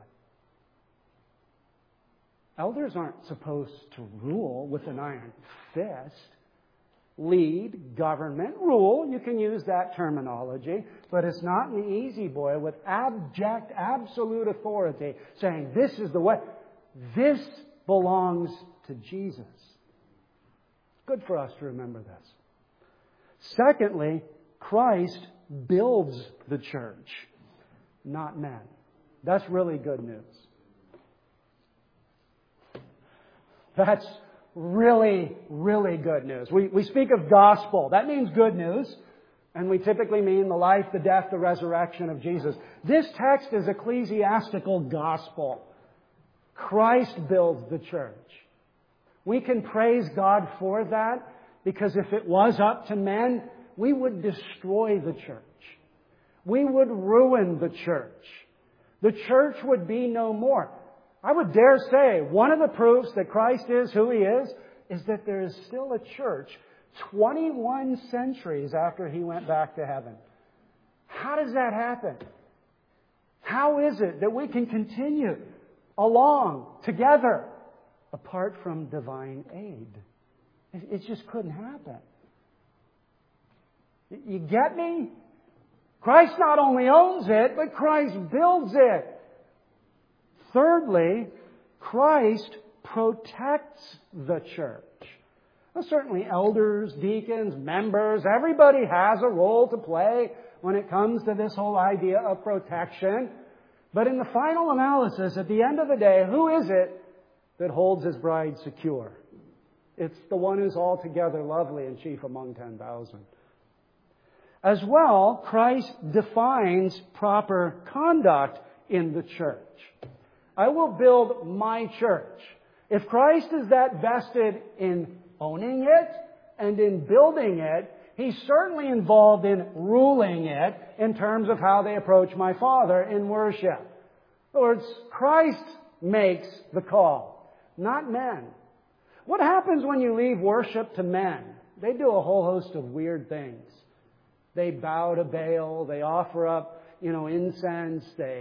Elders aren't supposed to rule with an iron fist. Lead, government, rule. You can use that terminology. But it's not an easy boy with abject, absolute authority saying, this is the way. This belongs to Jesus. Good for us to remember this. Secondly, Christ builds the church, not men. That's really good news. That's really, really good news. We, we speak of gospel. That means good news. And we typically mean the life, the death, the resurrection of Jesus. This text is ecclesiastical gospel. Christ builds the church. We can praise God for that because if it was up to men, we would destroy the church. We would ruin the church. The church would be no more. I would dare say one of the proofs that Christ is who He is, is that there is still a church twenty-one centuries after He went back to heaven. How does that happen? How is it that we can continue along together apart from divine aid? It just couldn't happen. You get me? Christ not only owns it, but Christ builds it. Thirdly, Christ protects the church. Well, certainly elders, deacons, members, everybody has a role to play when it comes to this whole idea of protection. But in the final analysis, at the end of the day, who is it that holds His bride secure? It's the one who's altogether lovely and chief among ten thousand. As well, Christ defines proper conduct in the church. I will build my church. If Christ is that vested in owning it and in building it, He's certainly involved in ruling it in terms of how they approach my Father in worship. In other words, Christ makes the call, not men. What happens when you leave worship to men? They do a whole host of weird things. They bow to Baal. They offer up, you know, incense. They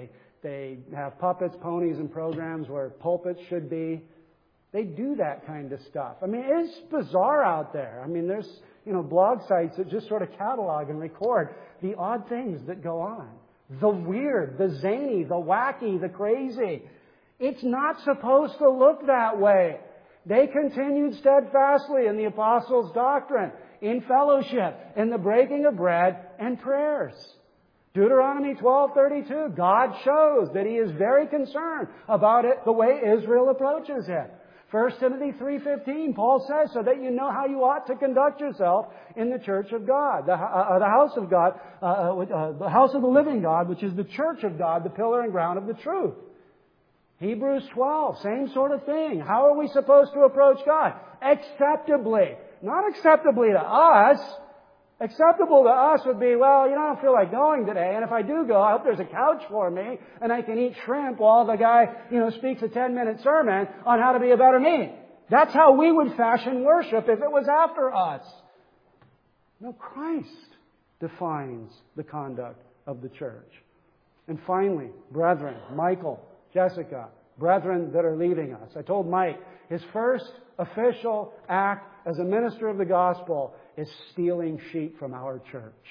They have puppets, ponies, and programs where pulpits should be. They do that kind of stuff. I mean, it's bizarre out there. I mean, there's, you know, blog sites that just sort of catalog and record the odd things that go on. The weird, the zany, the wacky, the crazy. It's not supposed to look that way. They continued steadfastly in the apostles' doctrine, in fellowship, in the breaking of bread and prayers. Deuteronomy twelve thirty-two, God shows that He is very concerned about it the way Israel approaches it. First Timothy three fifteen, Paul says, so that you know how you ought to conduct yourself in the church of God, the, uh, the house of God, uh, uh, the house of the living God, which is the church of God, the pillar and ground of the truth. Hebrews twelve, same sort of thing. How are we supposed to approach God? Acceptably. Not acceptably to us. Acceptable to us would be, well, you know, I don't feel like going today, and if I do go, I hope there's a couch for me, and I can eat shrimp while the guy, you know, speaks a ten-minute sermon on how to be a better me. That's how we would fashion worship if it was after us. No, Christ defines the conduct of the church. And finally, brethren, Michael, Jessica, brethren that are leaving us. I told Mike, his first official act as a minister of the gospel is stealing sheep from our church.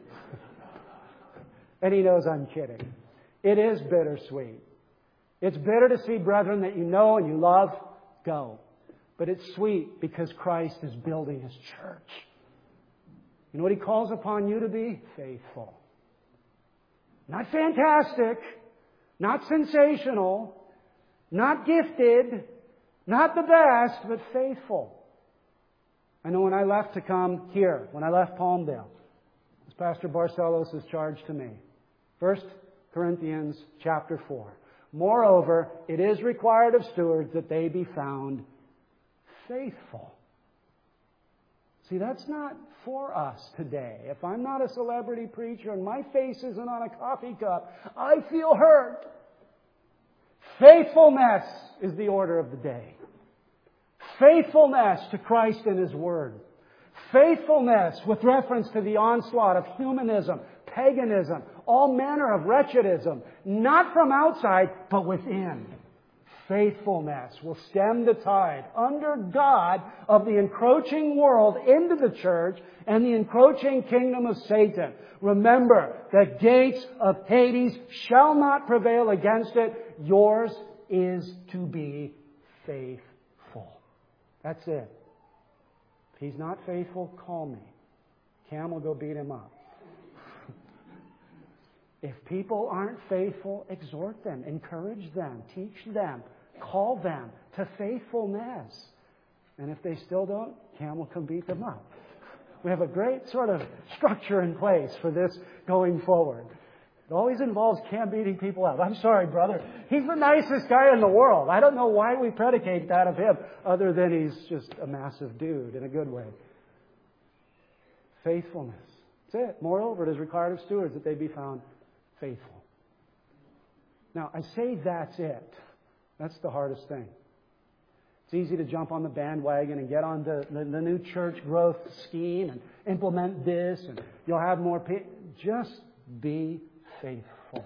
And he knows I'm kidding. It is bittersweet. It's bitter to see brethren that you know and you love go. But it's sweet because Christ is building His church. You know what He calls upon you to be? Faithful. Not fantastic. Not sensational. Not gifted. Not the best, but faithful. I know when I left to come here, when I left Palmdale, as Pastor Barcelos has charged to me. First Corinthians chapter four. Moreover, it is required of stewards that they be found faithful. See, that's not for us today. If I'm not a celebrity preacher and my face isn't on a coffee cup, I feel hurt. Faithfulness is the order of the day. Faithfulness to Christ and His Word. Faithfulness with reference to the onslaught of humanism, paganism, all manner of wretchedism, not from outside, but within. Faithfulness will stem the tide under God of the encroaching world into the church and the encroaching kingdom of Satan. Remember, the gates of Hades shall not prevail against it. Yours is to be faithful. That's it. If he's not faithful, call me. Cam will go beat him up. If people aren't faithful, exhort them, encourage them, teach them, call them to faithfulness. And if they still don't, Cam will come beat them up. We have a great sort of structure in place for this going forward. It always involves Cam beating people up. I'm sorry, brother. He's the nicest guy in the world. I don't know why we predicate that of him, other than he's just a massive dude in a good way. Faithfulness. That's it. Moreover, it is required of stewards that they be found faithful. Now, I say that's it. That's the hardest thing. It's easy to jump on the bandwagon and get on the, the, the new church growth scheme and implement this, and you'll have more people. Just be faithful.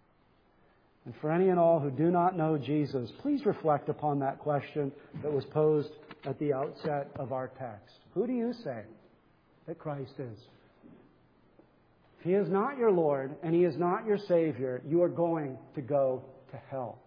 And for any and all who do not know Jesus, please reflect upon that question that was posed at the outset of our text. Who do you say that Christ is? If He is not your Lord and He is not your Savior, you are going to go to hell.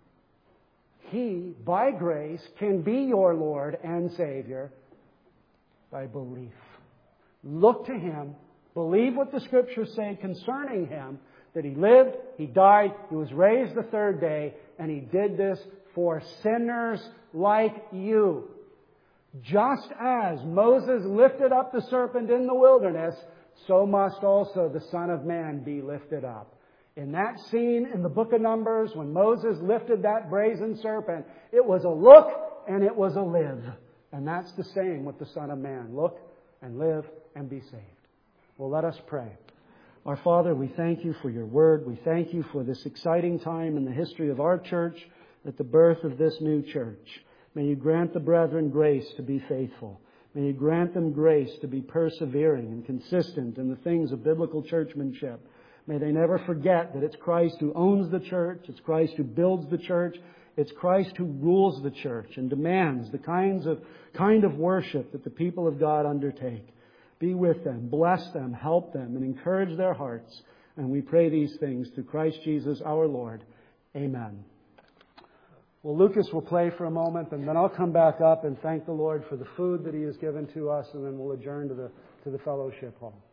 He, by grace, can be your Lord and Savior by belief. Look to Him. Believe what the Scriptures say concerning Him, that He lived, He died, He was raised the third day, and He did this for sinners like you. Just as Moses lifted up the serpent in the wilderness, so must also the Son of Man be lifted up. In that scene in the book of Numbers, when Moses lifted that brazen serpent, it was a look and it was a live. And that's the same with the Son of Man. Look and live and be saved. Well, let us pray. Our Father, we thank You for Your Word. We thank You for this exciting time in the history of our church, at the birth of this new church. May You grant the brethren grace to be faithful. May You grant them grace to be persevering and consistent in the things of biblical churchmanship. May they never forget that it's Christ who owns the church, it's Christ who builds the church, it's Christ who rules the church and demands the kinds of kind of worship that the people of God undertake. Be with them, bless them, help them, and encourage their hearts. And we pray these things through Christ Jesus our Lord. Amen. Well, Lucas will play for a moment, and then I'll come back up and thank the Lord for the food that He has given to us, and then we'll adjourn to the to the fellowship hall.